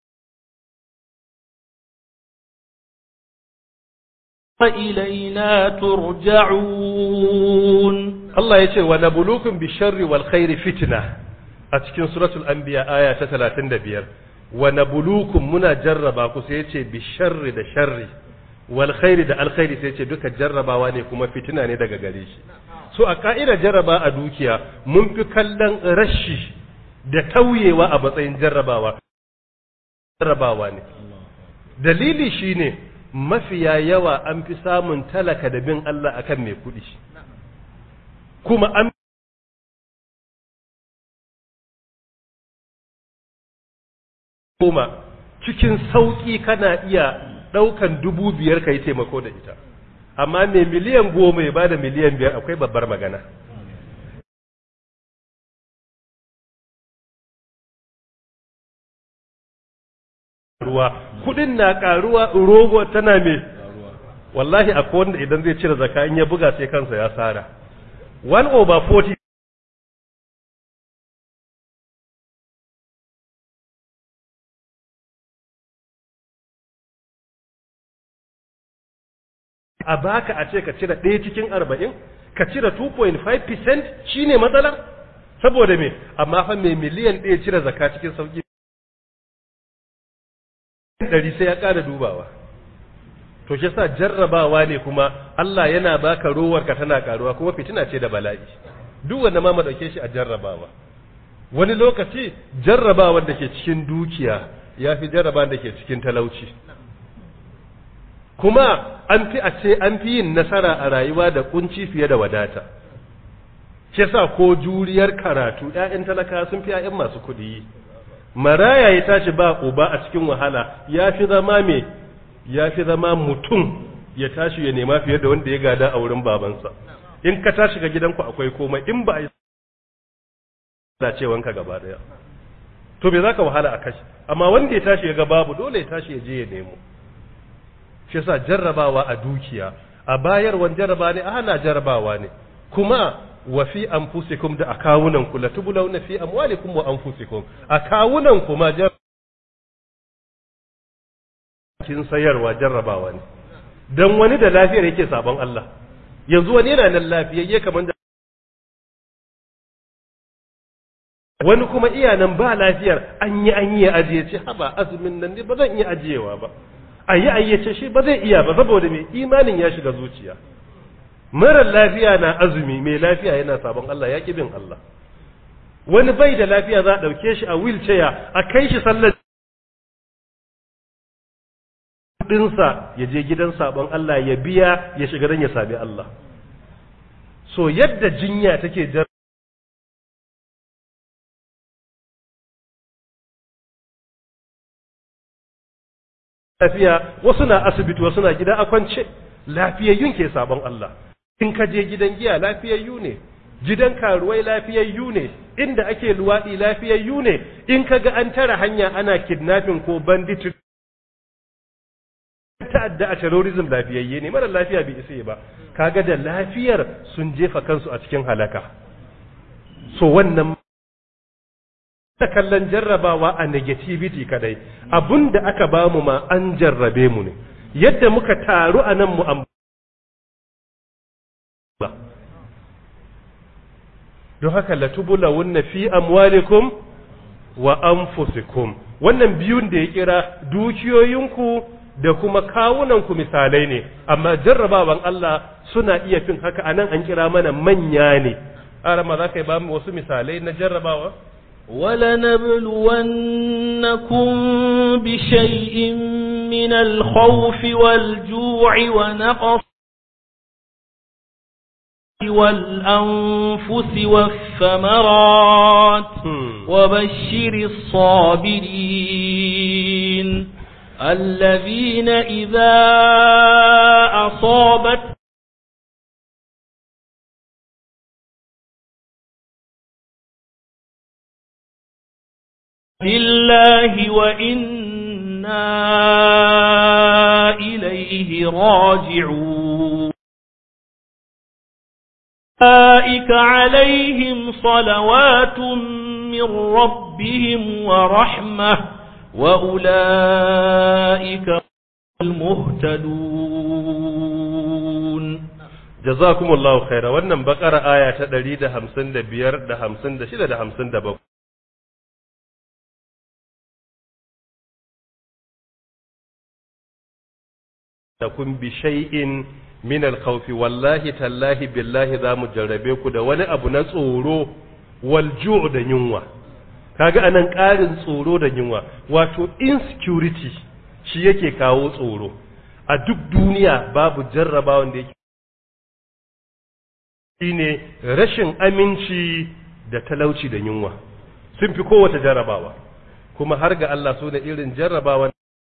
وإلينا ترجعون. الله يقول ونبلوكم بالشر والخير فتنة a cikin suratul anbiya aya ta talatin da biyar. Wa nabluukum muna jarraba ku, sai yace bi sharri da sharri wal khairi da alkhairi, sai yace duka jarrabawa ne kuma fitina ne daga gare shi. So a ka'ida jarraba a dukiya mun fi kallon rashi da tauyewa a matsayin jarrabawa jarrabawa ne. Dalili shine mafiya yawa an fi samun talaka da bin Allah akan mai kuɗi, kuma an Kuma cikin sauƙi kana iya ɗaukan dubu biyar ka yi taimako da ita, amma mai miliyan goma ya bada miliyan biyar akwai babbar magana. Ruwa kuɗin na ƙaruwa, rogo tana me, wallahi akwai wanda idan zai cire zaka in ya buga sai kansa ya sara. one over forty a baka a ce ka cire ɗaya cikin arba'in, ka cire two point five percent shi ne matsalar, saboda me, amma fa mai miliyan ɗaya cire zaka cikin sauƙi ɗari sai ya ƙara dubawa. To shi sa jarrabawa ne, kuma Allah yana baka rowar ka tana ƙaruwa, kuma fitina ce da bala'i, duk wanda ma madauke shi a jarrabawa. Wani lokaci jarrabawar da ke cikin dukiya ya fi jarrabawar da ke cikin talauci, kuma an fi a ce an fi yin nasara a rayuwa da kunci fiye da wadata. Shi yasa ko juriyar karatu ƴaƴan talaka sun fi ƴaƴan masu kuɗi. Maraya ya tashi ba uba a cikin wahala ya fi zama me ya fi zama mutum ya tashi ya nema fiye da wanda ya gada a wurin babansa. In ka tashi ga gidanku akwai komai, in ba a yi dacewanka gaba daya, to me zaka wahala a kashi. Amma wanda ya tashi ya ga babu, dole ya tashi ya je ya nemo. Shi yasa jarrabawa a dukiya, a bayarwan jarraba ne, a hana jarrabawa ne, kuma wa fi anfusikum da akawunan ku la tubulawna fi amwalikum wa anfusikum, akawunan ku ma kin sayarwa jarrabawa ne. Dan wani da lafiyar yake sabon Allah, yanzu wani yana nan lafiyayye kaman da wani kuma iya nan ba lafiyar, an yi an yi ajiye ce haba azumin nan ne ba zan iya ajiyewa ba, ayi ayyace shi ba zai iya ba, saboda mai imanin ya shiga zuciya. Mara lafiya na azumi, mai lafiya yana sabon Allah, ya bin Allah. Wani bai da lafiya za a ɗauke shi a wheelchair a kai shi sallar ɗinsa ya je gidan sabon Allah ya biya ya shiga don ya sami Allah. So yadda jinya take jar lafiya, wasu na asibiti wasu na gida a kwance, lafiyayyun ke sabon Allah. In ka je gidan giya lafiyayyu ne, gidan karuwai lafiyayyu ne, inda ake luwaɗi lafiyayyu ne, in ka ga an tara hanya ana kidnapping ko banditry ta'adda a terrorism lafiyayye ne, mara lafiya bai isa ba, kaga da lafiyar sun jefa kansu a cikin halaka. So wannan ta kallon jarrabawa a negativity kadai, abunda aka bamu ma an jarrabe mu ne, yadda muka taru a nan mu don haka latubulawunna fi amwalikum wa anfusikum, wannan biyun da ya kira dukiyoyinku da kuma kawunanku misalai ne, amma jarrabawan Allah suna iya fin haka. anan an kira mana manya ne. arama za ka yi ba mu wasu misalai na jarrabawa? ولنبلونكم بشيء من الخوف والجوع ونقص والأنفس والثمرات وبشر الصابرين الذين إذا أصابت لله وإنا إليه راجعون أولئك عليهم صلوات من ربهم ورحمة وأولئك المهتدون. جزاكم الله خيرا. wannan bakara aya ta ɗari da hamsin da biyar da hamsin da shida da hamsin da bakwai. takun bi shay'in min al-khawfi, wallahi tallahi billahi za mu jarrabe ku da wani abu na tsoro, wal ju' da yunwa. kaga anan ƙarin tsoro da yunwa, wato insecurity shi yake kawo tsoro. a duk duniya babu jarraba wanda yake shine rashin aminci da talauci da yunwa, sun fi kowace jarrabawa. kuma har ga Allah su da irin jarrabawa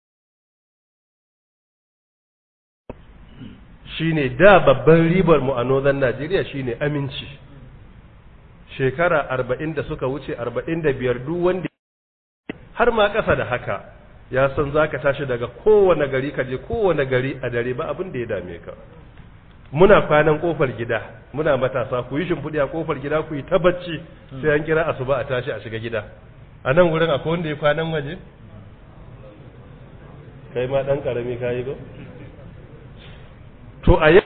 shine da babban ribar mu a Northern Nigeria shine aminci. shekara arba'in da suka wuce, arba'in da biyar, duk wanda har ma ƙasa da haka ya san zaka tashi daga kowane gari ka je kowane gari a dare ba abin da ya dame ka. muna kwanan kofar gida, muna matasa, ku yi shimfiɗi a kofar gida ku yi ta bacci sai an kira asuba a tashi a shiga gida. a nan wurin akwai wanda ya kwanan waje? kai ma ɗan ƙarami ka yi ba? to a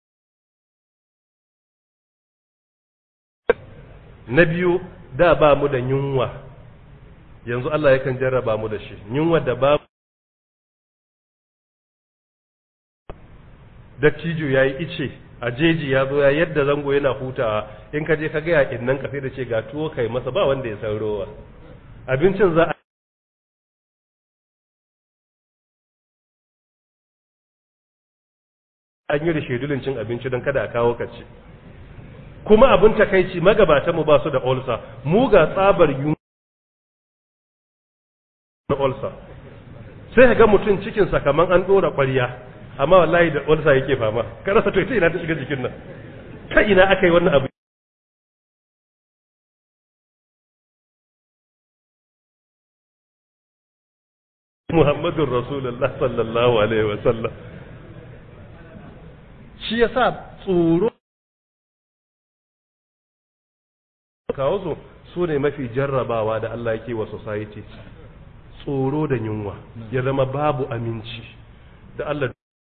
na biyu, da ba mu da yunwa, yanzu Allah yakan jarraba mu da shi. yunwa da ba dattijo ya yi ice a jeji ya zo ya yadda zango yana hutawa, in ka je ka gaya innan ka sai da ce ga tuwo kai masa, ba wanda ya san rowa. abincin za a an yi da shedulin cin abinci don kada a kawo ka ci. kuma abin takaici magabatanmu ba su da ulcer, mu ga tsabar yunwa na ulcer. sai ga mutum cikinsa kaman an ɗora ƙwarya, amma wallahi da ulcer yake fama. ka rasa to ita ina ta shiga jikin nan, ta ina aka yi wannan abu? Muhammadun Rasulullah sallallahu alaihi wa sallam. shi yasa tsoro kawo su su ne mafi jarrabawa da Allah yake wa society. tsoro da yunwa ya zama babu aminci da Allah.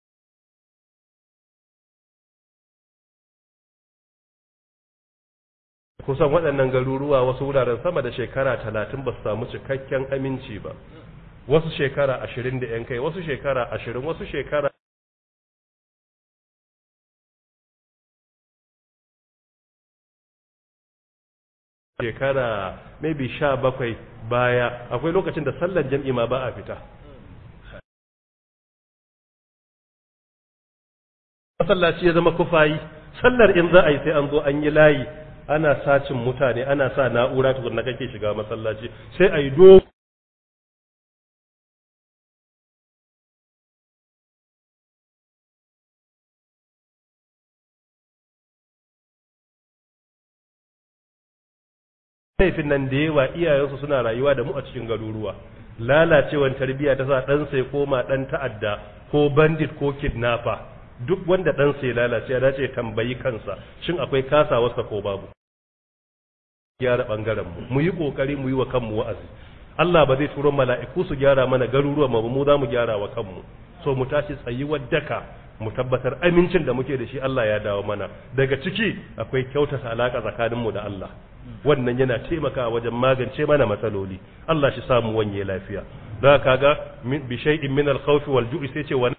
kusan waɗannan garuruwa wasu wuraren sama da shekara talatin ba su samu cikakken aminci ba, wasu shekara ashirin da ‘yan kai, wasu shekara ashirin, wasu shekara shekara maybe sha bakwai baya. akwai lokacin da sallar jam'i ma ba a fita. masallaci ya zama kufayi, sallar in za a yi sai an zo an yi layi, ana sacin mutane, ana sa na'ura tukunna kake shiga masallaci, sai a yi do laifin nan da yawa iyayensu suna rayuwa da mu a cikin garuruwa. lalacewar tarbiyya ta sa ɗansa ya koma ɗan ta'adda ko bandit ko kidnapper. duk wanda ɗansa ya lalace ya dace tambayi kansa shin akwai kasawarsa ko babu. gyara ɓangaren mu mu yi ƙoƙari mu yi wa kanmu wa'azi. Allah ba zai turo mala'iku su gyara mana garuruwa mu mu za mu gyara wa kanmu. so mu tashi tsayuwar daka mu tabbatar amincin da muke da shi Allah ya dawo mana. Daga ciki akwai kyautata alaka tsakaninmu da Allah, wannan yana taimakawa wajen magance mana matsaloli. Allah shi samu wanye lafiya. Da kaga bi shay'in min al-khawfi wal ju'i sai ce wani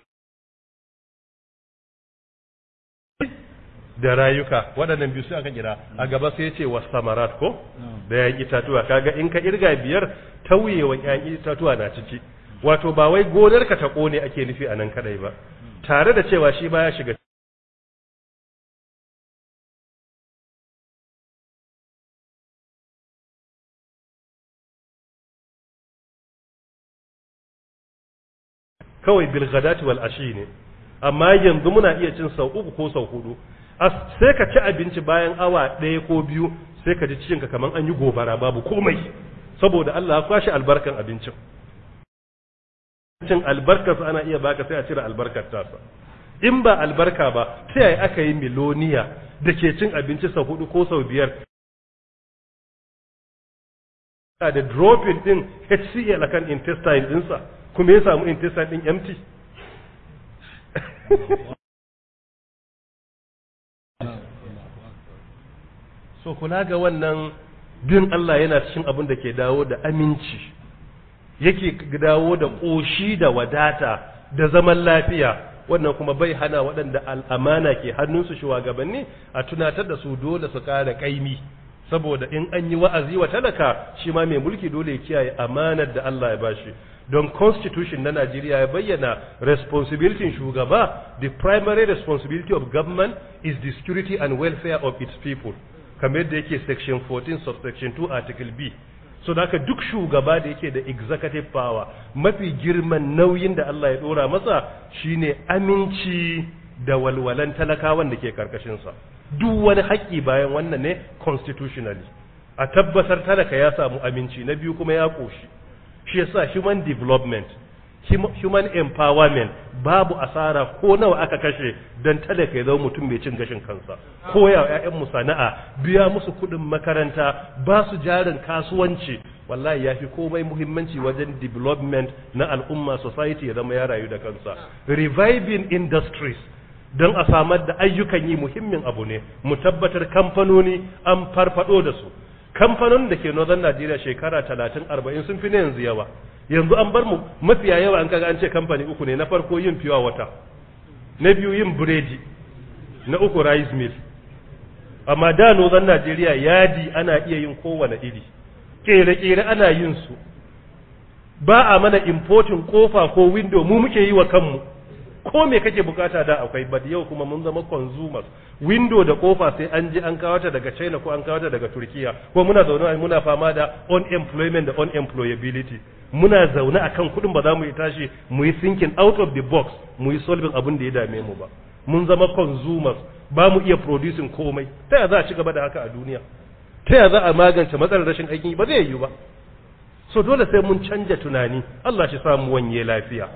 da rayuka waɗannan biyu sai aka kira a gaba sai ce was samarat ko da yayin itatuwa. kaga in ka irga biyar tauyewa yayin itatuwa na ciki, wato ba wai gonar ka ta kone ake nufi anan kadai ba, tare da cewa shi baya shiga kawai bil ghadati wal ashi ne, amma yanzu muna iya cin sau uku ko sau hudu. Sai ka ci abinci bayan awa ɗaya ko biyu sai ka ji cikinka kamar an yi gobara babu komai, saboda Allah ya kwashi albarkan abincin. Cin albarkarsa ana iya baka sai a cire albarkar tasa. In ba albarka ba sai ai aka yi miloniya da ke cin abinci sau hudu ko sau biyar da dropping din H C L akan intestine dinsa, kuma ya samu intestine din empty. So kula ga wannan bin Allah yana cikin abin da ke dawo da aminci, yake dawo da ƙoshi da wadata da zaman lafiya. Wannan kuma bai hana waɗanda al'amana ke hannunsu shugabanni a tunatar da su dole su ƙara ƙaimi, saboda in an yi wa'azi wa talaka shi ma mai mulki dole ya kiyaye amanar da Allah ya bashi. Don constitution na Najeriya ya bayyana responsibility shugaba, the primary responsibility of government is the security and welfare of its people, kamar yadda yake section fourteen subsection two article B. So da haka duk shugaba da yake da executive power, mafi girman nauyin da Allah ya dora masa shine aminci da walwalan talakawan da ke karkashinsa. Duk wani haƙƙi bayan wannan ne constitutionally, a tabbatar talaka ya samu aminci, na biyu kuma ya ƙoshi. Shi yasa human development, human empowerment babu asara ko nawa aka kashe don talaka ya zama mutum mai cin gashin kansa, koya wa ƴaƴanmu sana'a, biya musu kuɗin makaranta, ba su jarin kasuwanci, wallahi ya fi komai muhimmanci wajen development na al'umma, society ya zama ya rayu da kansa. Reviving industries don a samar da ayyukan yi muhimmin abu ne, mu tabbatar kamfanoni an farfado da su. Kamfanonin da ke Northern Nigeria shekara talatin arba'in sun fi na yanzu yawa. Yanzu an bar mu mafiya yawa an kaga an ce kamfani uku ne, na farko yin pure water, na biyu yin biredi, na uku rice mill. Amma da Northern Nigeria yadi ana iya yin kowane iri, kere-kere ana yin su, ba a mana importing kofa ko window, mu muke yi wa kanmu. Ko me kake bukata da akwai, but yau kuma mun zama consumers. Window da kofa sai an ji an kawo ta daga China ko an kawo ta daga Turkiya, ko muna zaune muna fama da unemployment da unemployability. Muna zaune akan kudin ba za mu yi tashi mu yi thinking out of the box, mu yi solving abin da ya dame mu ba. Mun zama consumers, ba mu iya producing komai. Ta yaya za a ci gaba da haka a duniya? Ta yaya za a magance matsalar rashin aikin yi? Ba zai yiwu ba. So dole sai mun canja tunani. Allah shi samu wanye lafiya.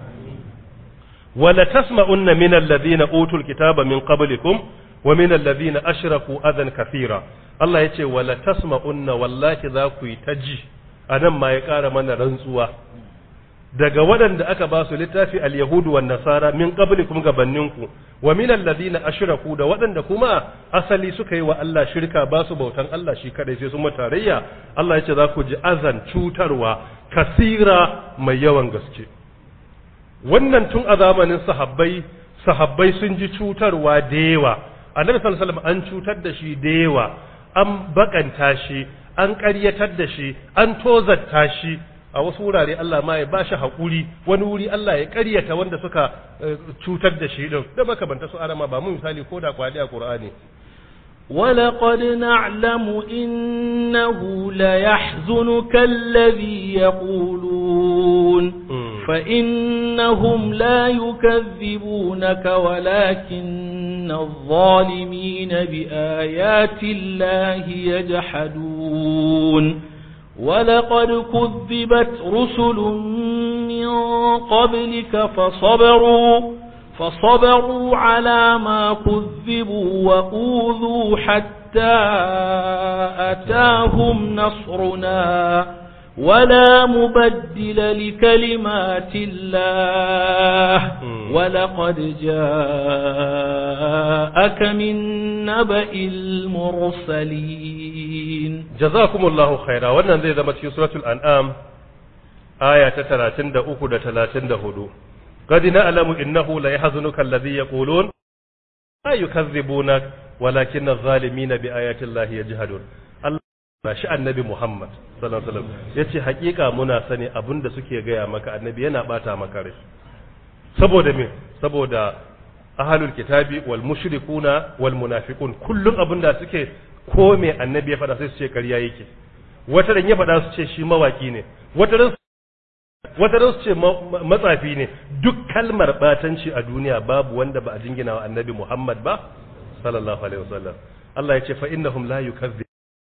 ولا تسمعن من الذين أوتوا الكتاب من قبلكم ومن الذين أشركوا أذى كثيرا. الله يقول ولا تسمعن والله ذاك يتجي أنا ما يقار من رنسوا daga waɗanda aka ba su littafi al-yahudu wan nasara min qablikum gabaninku wa min alladhina ashraku da waɗanda kuma asali suka yi wa Allah shirka ba su bautan Allah shi kadai sai su matarayya. Allah ya ce za ku ji azan cutarwa kasira mai yawan gaske. Wannan tun a zamanin sahabbai, sahabbai sun ji cutarwa da yawa. Annabi sallallahu alaihi wasallam an cutar da shi da yawa, an bakanta shi, an ƙaryatar da shi, an tozarta shi. A wasu wurare Allah ma ya ba shi haƙuri, wani wuri Allah ya ƙaryata wanda suka cutar da shi din. Da makamanta su arama ba mu misali ko da kwadi a Qur'ani. ولقد نعلم إنه ليحزنك الذي يقولون فإنهم لا يكذبونك ولكن الظالمين بآيات الله يجحدون ولقد كذبت رسل من قبلك فصبروا فصبروا على ما كذبوا وأوذوا حتى أتاهم نصرنا ولا مبدل لكلمات الله ولقد جاءك من نبأ المرسلين. جزاكم الله خيرا. wannan zai zama cikin suratul an'am aya ta talatin da uku da talatin da hudu. قد نعلم إنه لا يحزنك الذي يقولون لا يكذبونك ولكن الظالمين بآيات الله يجحدون. Allah shi annabi Muhammad sallallahu alaihi wasallam yace hakika muna sani abinda suke gaya maka annabi yana bata maka rai. Saboda me? Saboda ahlul kitabi wal mushrikuna wal munafiqun kullun abinda suke ko me annabi ya faɗa sai su ce ƙarya yake. Wata ran ya faɗa su ce shi mawaki ne. Wata ran wata ran su ce matsafi ne. Duk kalmar batanci a duniya babu wanda ba a jingina wa annabi Muhammad ba sallallahu alaihi wasallam. Allah ya ce fa innahum la yukazzibuna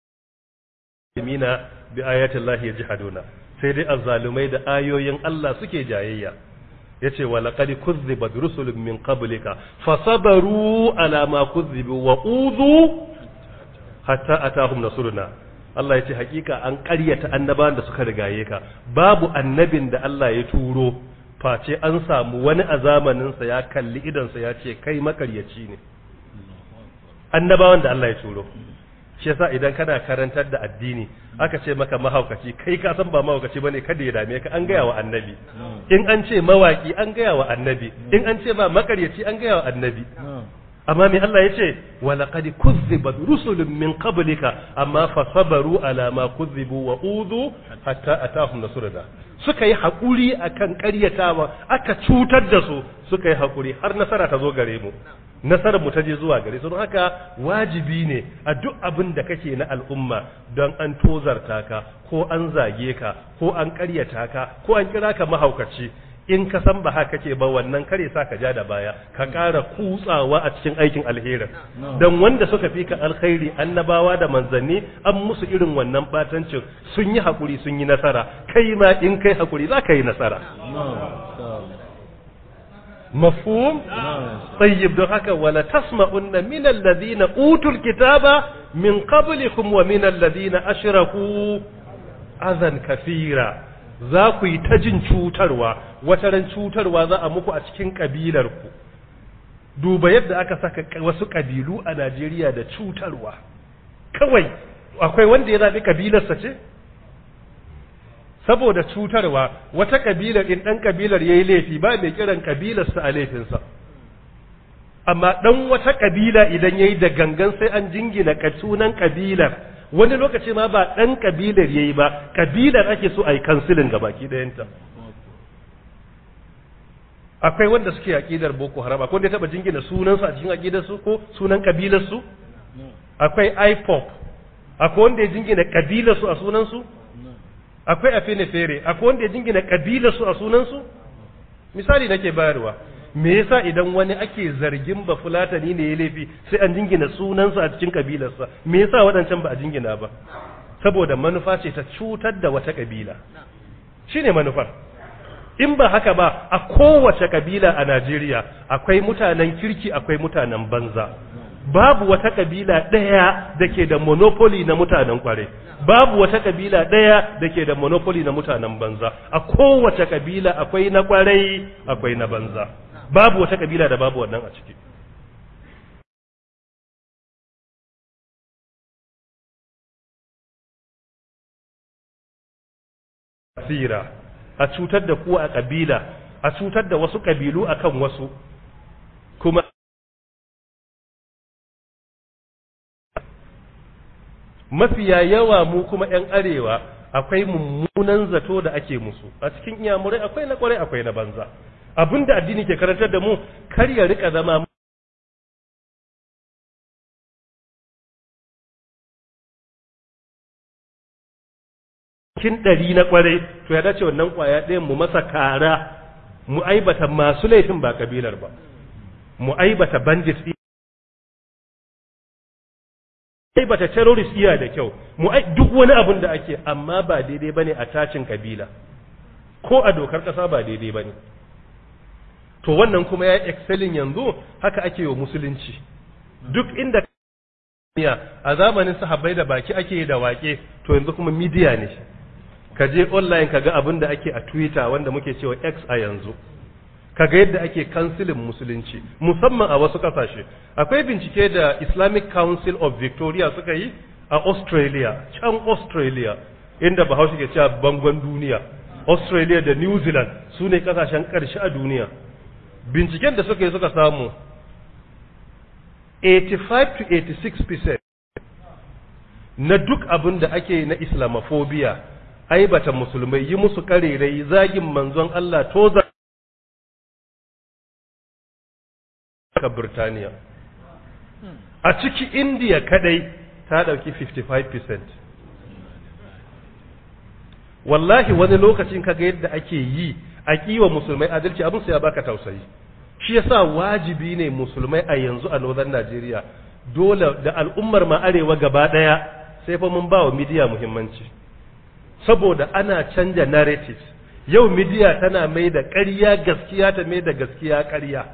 bi ayati llahi yajhaduna, sai dai azzalumai da ayoyin Allah suke jayayya. Yace wa laqad kuzzibat rusulun min qablika fasabaru ala ma kuzzibu wa udhu hatta atahum nasruna. Allah yace hakika an ƙaryata annabawan da suka rigaye ka, babu annabin da Allah ya turo face an samu wani a zamanin sa ya kalli idan sa ya ce kai makaryaci ne. Annabawan da Allah ya turo. Shi yasa idan kana karantar da addini aka ce maka mahaukaci kai ka san ba mahaukaci bane kada ya dame ka, an gaya wa annabi. In an ce mawaki an gaya wa annabi, in an ce ba makaryaci an gaya wa annabi. Amma me Allah yace wa laqad kuzzibat rusulun min qablika amma fasabaru ala ma kuzzibu wa udhu hatta atahum nasruna. Suka yi hakuri akan ƙaryatawa, aka cutar da su, suka yi hakuri har nasara ta zo gare mu. Nasarar mu ta je zuwa gare su. Don haka wajibi ne a duk abin da kake na al'umma don an tozarta ka ko an zage ka ko an ƙaryata ka ko an kira ka mahaukaci, in ka san ba haka kake ba wannan kare sa ka ja da baya ka ƙara kutsawa a cikin aikin alherin. Don wanda suka fi ka alkhairi annabawa da manzanni an musu irin wannan batancin sun yi hakuri sun yi nasara, kai ma in kai hakuri za ka yi nasara. مفهوم طيب. ده هكا ولا تسمعن من الذين أوتوا الكتاب من قبلكم ومن الذين أشركوا أذى كثيرا. za ku yi ta jin cutarwa, wata ran cutarwa za a muku a cikin kabilarku. Duba yadda aka saka wasu kabilu a Najeriya da cutarwa kawai. Akwai wanda ya zaɓi kabilarsa ce saboda cutarwa. Wata kabilar in ɗan kabilar ya yi laifi ba mai kiran kabilarsa a laifinsa, amma ɗan wata kabila idan ya yi da gangan sai an jingina sunan kabilar. Wani lokaci ma ba ɗan kabilar ya yi ba, kabilar ake so a yi kansilin ga baki ɗayanta. Akwai wanda suke aƙidar Boko Haram, akwai wanda ya taɓa jingina sunansu a cikin aƙidarsu ko sunan kabilarsu. Akwai I P O P, akwai wanda ya jingina kabilarsu a sunansu. Akwai Afenefere, akwai wanda ya jingina kabilarsu a sunansu. Misali nake bayarwa, me yasa idan wani ake zargin ba fulatani ne ya laifi sai an jingina sunansa a cikin kabilarsa, me yasa waɗancan ba a jingina ba? Saboda manufa ce ta cutar da wata kabila, shine manufar. In ba haka ba, a kowace kabila a Najeriya akwai mutanen kirki akwai mutanen banza. Babu wata kabila ɗaya da ke da monopoly na mutanen kware, babu wata kabila ɗaya da ke da monopoly na mutanen banza. A kowace kabila akwai na kwarai akwai na banza, babu wata kabila da babu wannan a ciki. Asira a cutar da ku a kabila, a cutar da wasu kabilu akan wasu, kuma mafiya yawa mu kuma ‘yan arewa akwai mummunan zato da ake musu. A cikin iyamurai akwai na kwarai akwai na banza. Abinda addini ke karantar da mu kar ya rika zama kin ɗari na kwarai, to ya dace wannan kwaya ɗayan mu masa kara, mu aibata masu laifin ba kabilar ba, mu aibata bandit ai bata terrorist iya da kyau, mu ai duk wani abin da ake, amma ba daidai bane a tacin kabila ko a dokar kasa ba daidai bane. To wannan kuma ya excelling yanzu, haka ake wa musulunci. Duk inda a zamanin sahabbai da baki ake da wake, to yanzu kuma media ne. ka je online ka ga abin da ake a Twitter wanda muke cewa X a yanzu, ka ga yadda ake kansilin musulunci musamman a wasu kasashe. Akwai bincike da Islamic Council of Victoria suka yi a Australia, can Australia inda Bahaushe ke cewa bangon duniya. Australia da New Zealand su ne kasashen ƙarshe a duniya. Binciken da suka yi suka samu eighty-five to eighty-six percent na duk abin da ake na Islamophobia, aibata musulmai, yi musu karerai, zagin manzon Allah, toza ka Birtaniya. A ciki India kadai ta dauki fifty-five percent. Wallahi wani lokacin kaga yadda ake yi a kiwa musulmai adalci abin sai ya baka tausayi. Shi yasa wajibi ne musulmai a yanzu a Northern Nigeria dole da al'ummar ma arewa gaba daya sai fa mun bawa media muhimmanci. Saboda ana canja narratives. Yau media tana mai da ƙarya gaskiya ta mai da gaskiya ƙarya.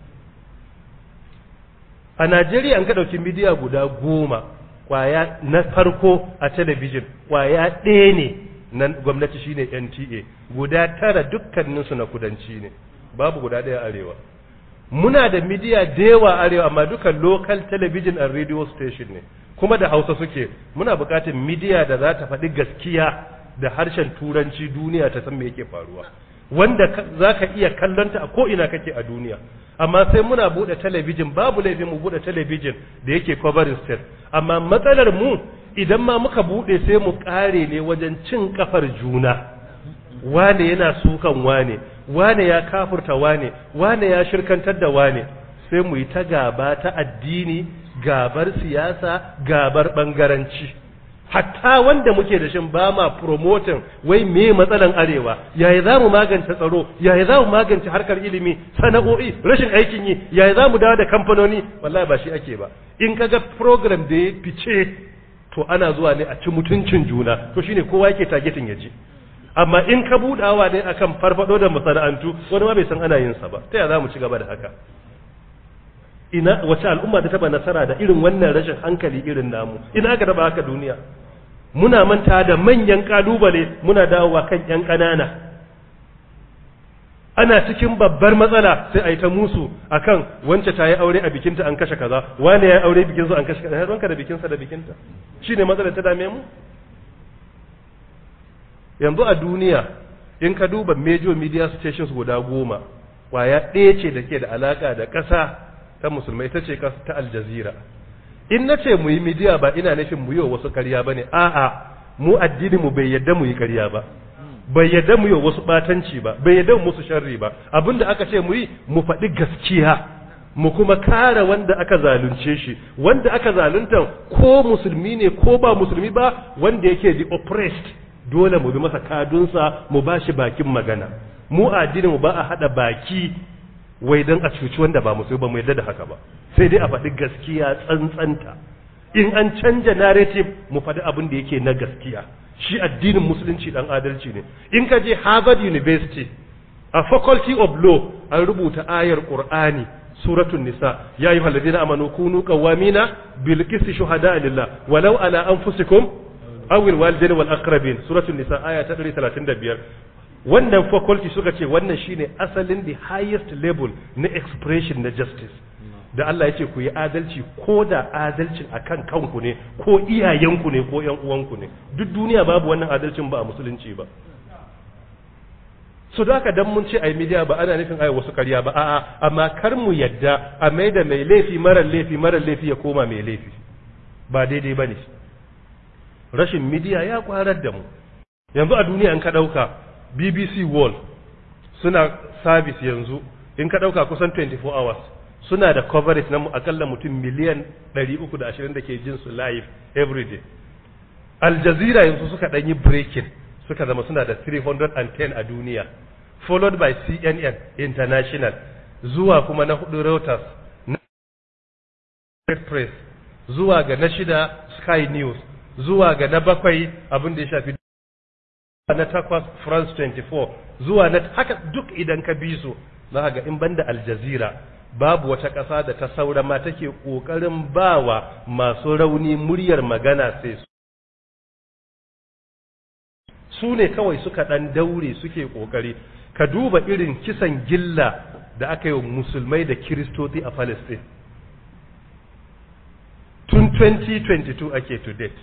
A Najeriya an ka dauki media guda goma, kwaya na farko a television kwaya ɗaya ne nan gwamnati shine N T A, guda tara dukkaninsu na kudanci ne, babu guda ɗaya arewa. Muna da media da yawa arewa amma duka local television and radio station ne, kuma da Hausa suke. Muna buƙatar media da za ta faɗi gaskiya da harshen turanci duniya ta san me yake faruwa, wanda za ka iya kallonta a ko'ina kake a duniya. Amma sai muna buɗe talabijin, babu laifin mu buɗe talabijin da yake covering state, amma matsalar mu idan ma muka buɗe sai mu ƙare ne wajen cin kafar juna. Wane yana sukan wane, wane ya kafurta wane, wane ya shirkantar da wane, sai mu yi ta gaba ta addini, gabar siyasa, gabar bangaranci. Hatta wanda muke da shin ba ma promoting wai me matsalan arewa, yaya za mu magance tsaro, yaya za mu magance harkar ilimi, sana'o'i, rashin aikin yi, yaya za mu dawo da kamfanoni, wallahi ba shi ake ba. In kaga program da ya fice to ana zuwa ne a ci mutuncin juna, to shine kowa yake targeting ya ji. Amma in ka budawa ne akan farfado da masana'antu, wani ma bai san ana yin sa ba, ta yaya za mu ci gaba da haka? Ina wace al'umma da taba nasara da irin wannan rashin hankali irin namu? Ina aka taba haka duniya? Muna manta da manyan kalubale, muna dawowa kan yan ƙanana. Ana cikin babbar matsala sai a yi ta musu akan wance ta yi aure a bikinta an kashe kaza, wane ya yi aure bikinsa an kashe kaza, har ranka da bikinsa da bikinta. Shine matsalar ta dame mu? Yanzu a duniya in ka duba major media stations guda goma, kwaya ɗaya ce da ke da alaka da ƙasa ta musulmai, ta ce ta Al Jazeera. In na ce mu yi media ba ina nufin mu yi wa wasu ƙarya ba ne, a'a, mu addini mu bai yadda mu yi ƙarya ba, bai yadda mu yi wasu ɓatanci ba, bai yadda mu musu sharri ba. Abinda aka ce mu yi, mu faɗi gaskiya, mu kuma kare wanda aka zalunce shi, wanda aka zalunta ko musulmi ne ko ba musulmi ba, wanda yake the oppressed, dole mu bi masa kadunsa, mu ba shi bakin magana. Mu addini mu ba a haɗa baki wai dan a cuci wanda ba musulmi ba, mu yadda da haka ba, sai dai a faɗi gaskiya tsantsanta. In an canja narrative mu faɗi abin da yake na gaskiya. Shi addinin musulunci dan adalci ne. In ka je Harvard University a faculty of law an rubuta ayar Qur'ani suratul nisa, ya ayyuhal ladina amanu kunu qawamina bil qisti shuhada lillah walau ala anfusikum aw al walidayni wal aqrabin, suratul nisa aya ta one thirty-five. Wannan faculty suka ce wannan shine asalin the highest level na expression na justice. Da Allah ya ce ku yi adalci, ko da adalcin akan kanku ne ko iyayenku ne ko ƴan uwanku ne. Duk duniya babu wannan adalcin ba a musulunci ba. So da haka dan mun ce ai media ba ana nufin ai wasu ƙarya ba, a'a, amma kar mu yadda a mai da mai laifi marar laifi marar laifi ya koma mai laifi. Ba daidai bane. Rashin media ya kwarar da mu. Yanzu a duniya in ka dauka B B C World suna service yanzu, in ka dauka kusan twenty-four hours suna da coverage na akalla mutum miliyan three hundred twenty da ke jin su live every day. Al Jazeera yanzu suka dan yi breaking, suka zama suna da three hundred ten a duniya, followed by C N N International, zuwa kuma na hudu Reuters, na Press, zuwa ga na shida Sky News, zuwa ga na bakwai abin da ya shafi na takwas France twenty-four, zuwa na haka duk idan ka bi su za ga in banda Al Jazeera babu wata ƙasa da ta saura ma take ƙoƙarin bawa masu rauni muryar magana sai su su ne kawai suka ɗan daure suke ƙoƙari. Ka duba irin kisan gilla da aka yi wa musulmai da kiristoci a Palestine tun twenty twenty-two ake to date.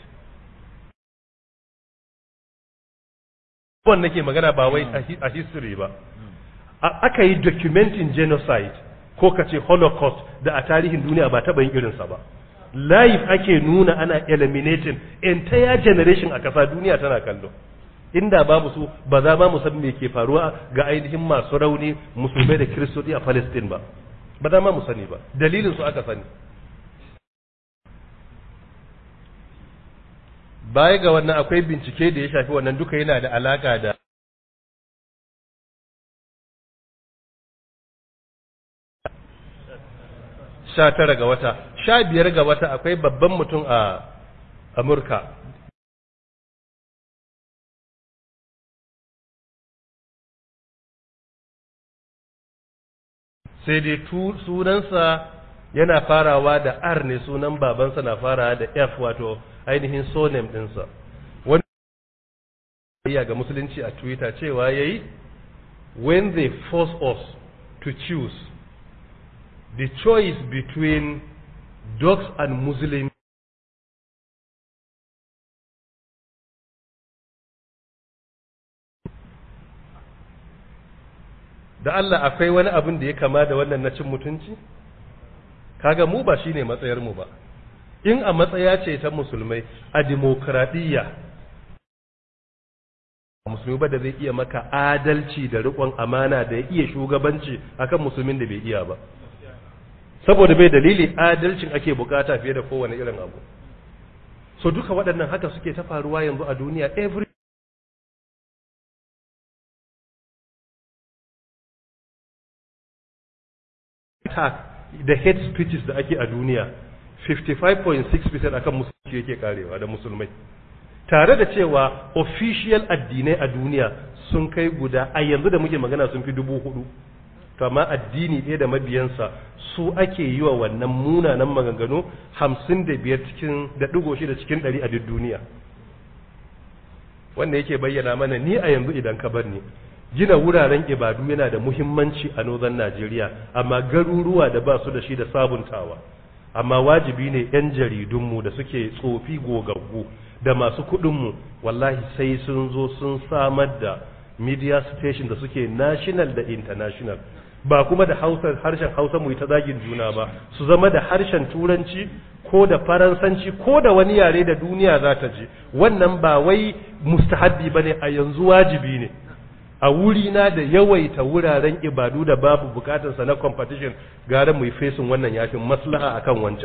Wannan nake magana ba wai a history ba. Aka yi documenting genocide ko ka ce holocaust da a tarihin duniya ba taɓa yin irinsa ba. Live ake nuna ana eliminating entire generation a ƙasa, duniya tana kallo. Inda babu su ba za ma mu san me ke faruwa ga ainihin masu rauni musulmai da kiristoci a Palestine ba. Ba za ma mu sani ba. Dalilin su aka sani. Baya ga wannan akwai bincike da ya shafi wannan duka yana da alaka da sha tara ga wata, sha biyar ga wata akwai babban mutum a Amurka. Sai dai sunansa yana farawa da R ne, sunan babansa na farawa da F, wato ainihin surname ɗinsa. Wani ya ga musulunci a Twitter cewa yayi, when they force us to choose the choice between dogs and Muslims, da Allah akwai wani abin da ya kama da wannan na cin mutunci? Kaga mu ba shine matsayar mu ba. In a matsaya ce ta musulmai a demokradiyya, musulmi ba da zai iya maka adalci da riƙon amana da ya iya shugabanci akan musulmin da bai iya ba. Saboda bai dalili adalcin ake bukata fiye da kowane irin abu. So duka waɗannan haka suke ta faruwa yanzu a duniya, every attack da hate speeches da ake a duniya fifty-five point six percent akan musulunci yake karewa da musulmai, tare da cewa official addinai a duniya sun kai guda a yanzu da muke magana sun fi dubu hudu, to amma addini ɗaya da mabiyansa su ake yi wa wannan munanan maganganu hamsin da biyar cikin da ɗigo shida cikin ɗari a duk duniya. Wanda yake bayyana mana ni a yanzu idan ka bar ni, gina wuraren ibadu yana da muhimmanci a Northern Najeriya, amma garuruwa da ba su da shi da sabuntawa. Amma wajibi ne 'yan jaridunmu da suke tsofi gogaggu da masu kuɗinmu wallahi sai sun zo sun samar da media station da suke national da international, ba kuma da hausa harshen hausa mu ta zagin juna ba, su zama da harshen turanci ko da faransanci ko da wani yare da duniya za ta ji. Wannan ba wai mustahabbi bane, a yanzu wajibi ne. A wuri na da yawaita wuraren ibadu da babu bukatarsa na competition, gara mu yi fesin wannan yafi maslaha akan wancan,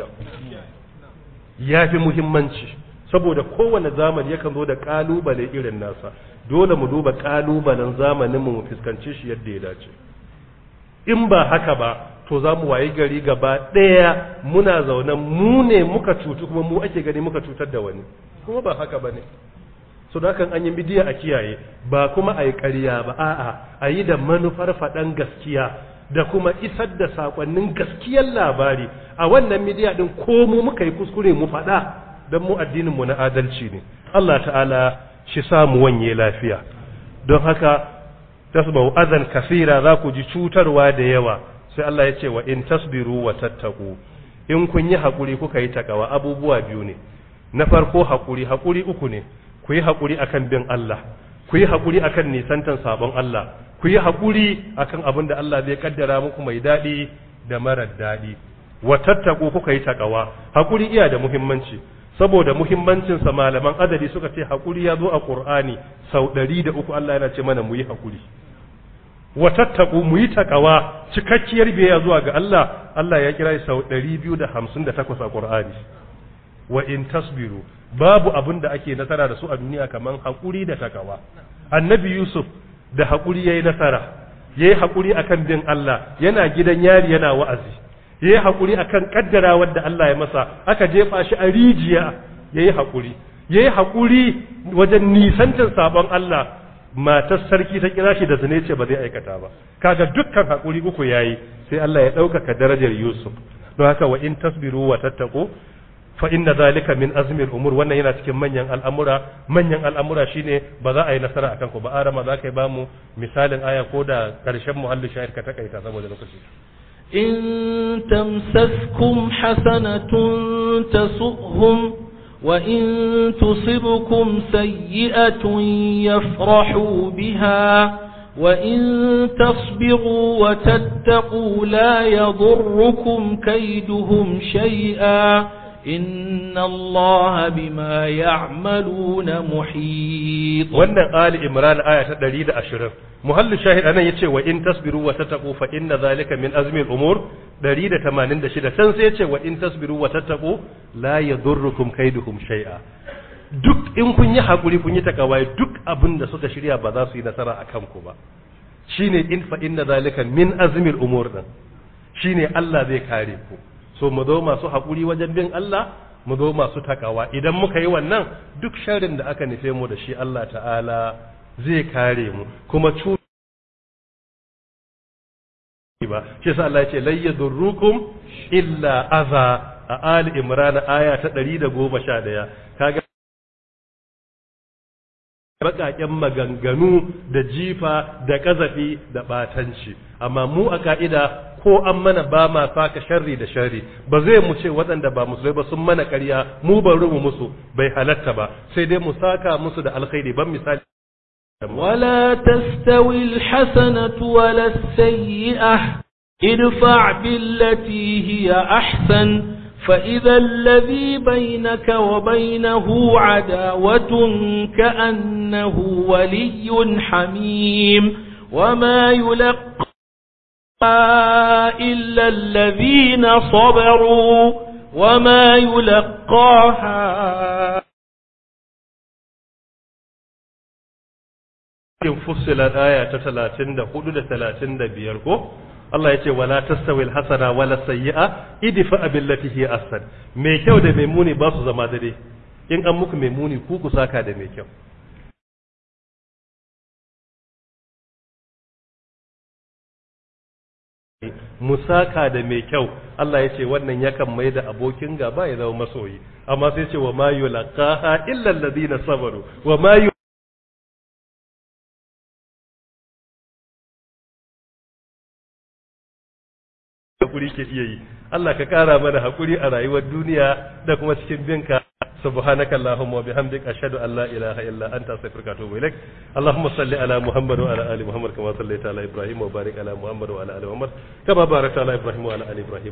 yafi muhimmanci, saboda kowane zamani yakan zo da kalubale irin nasa. Dole mu duba kalubalen zamanin mu fuskance shi yadda ya dace. In ba haka ba to za mu wayi gari gaba ɗaya muna zaune mu ne muka cutu kuma mu ake gani muka cutar da wani, kuma ba haka bane. So da kan an yi bidiya a kiyaye, ba kuma a yi ƙarya ba, a'a a yi da manufar faɗan gaskiya da kuma isar da saƙonnin gaskiyar labari. A wannan midiya ɗin ko mu muka yi kuskure mu faɗa, don mu addinin mu na adalci ne. Allah ta'ala shi samu wanye lafiya. Don haka tasbau azan kasira, za ku ji cutarwa da yawa, sai Allah ya ce wa in tasbiru wa tattaku, in kun yi haƙuri kuka yi takawa, abubuwa biyu ne. Na farko haƙuri, haƙuri uku ne. Ku yi haƙuri akan bin Allah, ku yi haƙuri akan nisantan sabon Allah, ku yi haƙuri akan abin da Allah zai kaddara muku mai daɗi da marar daɗi. Wa tattaku kuka yi takawa. Haƙuri iya da muhimmanci, saboda muhimmancin sa malaman adadi suka ce haƙuri ya zo a Qur'ani sau ɗari da uku. Allah yana ce mana mu yi haƙuri. Wa tattaku, mu yi takawa, cikakkiyar biyayya zuwa ga Allah. Allah ya kira sau ɗari biyu da hamsin da takwas a Qur'ani. Wa in tasbiru, babu abin da ake nasara da su a duniya kaman haƙuri da takawa. Annabi Yusuf da haƙuri yayi nasara, yayi haƙuri akan bin Allah, yana gidan yari yana wa'azi, yayi haƙuri akan kaddara wanda Allah ya masa, aka jefa shi a rijiya, yayi haƙuri, yayi haƙuri wajen nisantar sabon Allah. Matar sarki ta kira shi da zane ce ba zai aikata ba. Kaga dukkan haƙuri uku yayi, sai Allah ya ɗaukaka darajar Yusuf. Don haka wa in tasbiru wa tattaqu fa inna zalika min azmi al-umur wannan yana cikin manyan al'amura manyan al'amura shine ba za a yi nasara akan ku ba arama za ka yi ba mu misalin aya ko da karshen muhallin shahid ka takaita saboda lokaci in tamsaskum hasanatun tasuhum wa in tusibkum sayyi'atun yafrahu biha وإن تصبروا وتتقوا لا يضركم كيدهم شيئا إن الله بما يعملون محيط. wannan Ali Imran aya ta ɗari da ashirin muhallu shahid anan yace wa in tasbiru wa tattaqu fa inna zalika min azmi al-umur ɗari da tamanin da shida can sai yace wa in tasbiru wa tattaqu la yadurrukum kaiduhum shay'a. duk in kun yi hakuri kun yi takawa duk abin da suka shirya ba za su yi nasara a kanku ba shine in fa inna zalika min azmil umur din shine Allah zai kare ku so mu zo masu hakuri wajen bin Allah mu zo masu takawa idan muka yi wannan duk sharrin da aka nufe mu da shi Allah ta'ala zai kare mu kuma cu ba shi sa Allah ya ce la yadurrukum illa aza a Ali Imran aya ta ɗari da goma sha ɗaya kaga baƙaƙen maganganu da jifa da ƙazafi da ɓatanci amma mu a ka'ida ko an mana ba ma saka sharri da sharri ba zai mu ce waɗanda ba musulmai ba sun mana ƙarya mu ban rumu musu bai halatta ba sai dai mu saka musu da alkhairi ban misali ولا تستوي الحسنة ولا السيئة ادفع بالتي هي أحسن فإذا الذي بينك وبينه عداوة كأنه ولي حميم وما يلقى إلا الذين صبروا وما يلقاها فصل الآية ثلاثين دا حدود ثلاثين دا بيركو Allah ya ce wala tastawil hasana wala sayyi'a idfa billati hi ahsan mai kyau da mai muni ba su zama dare in an muku mai muni ku ku saka da mai kyau musaka da mai kyau Allah ya ce wannan yakan mai da abokin gaba ya zama masoyi amma sai ce wa ma yulqaha illa alladhina sabaru wa ma hakuri ke iya yi Allah ka kara mana hakuri a rayuwar duniya da kuma cikin binka subhanaka allahumma wa bihamdika ashhadu an la ilaha illa anta astaghfiruka wa atubu ilaik allahumma salli ala muhammad wa ala ali muhammad kama sallaita ala ibrahim wa barik ala muhammad wa ala ali muhammad kama barakta ala ibrahim wa ala ali ibrahim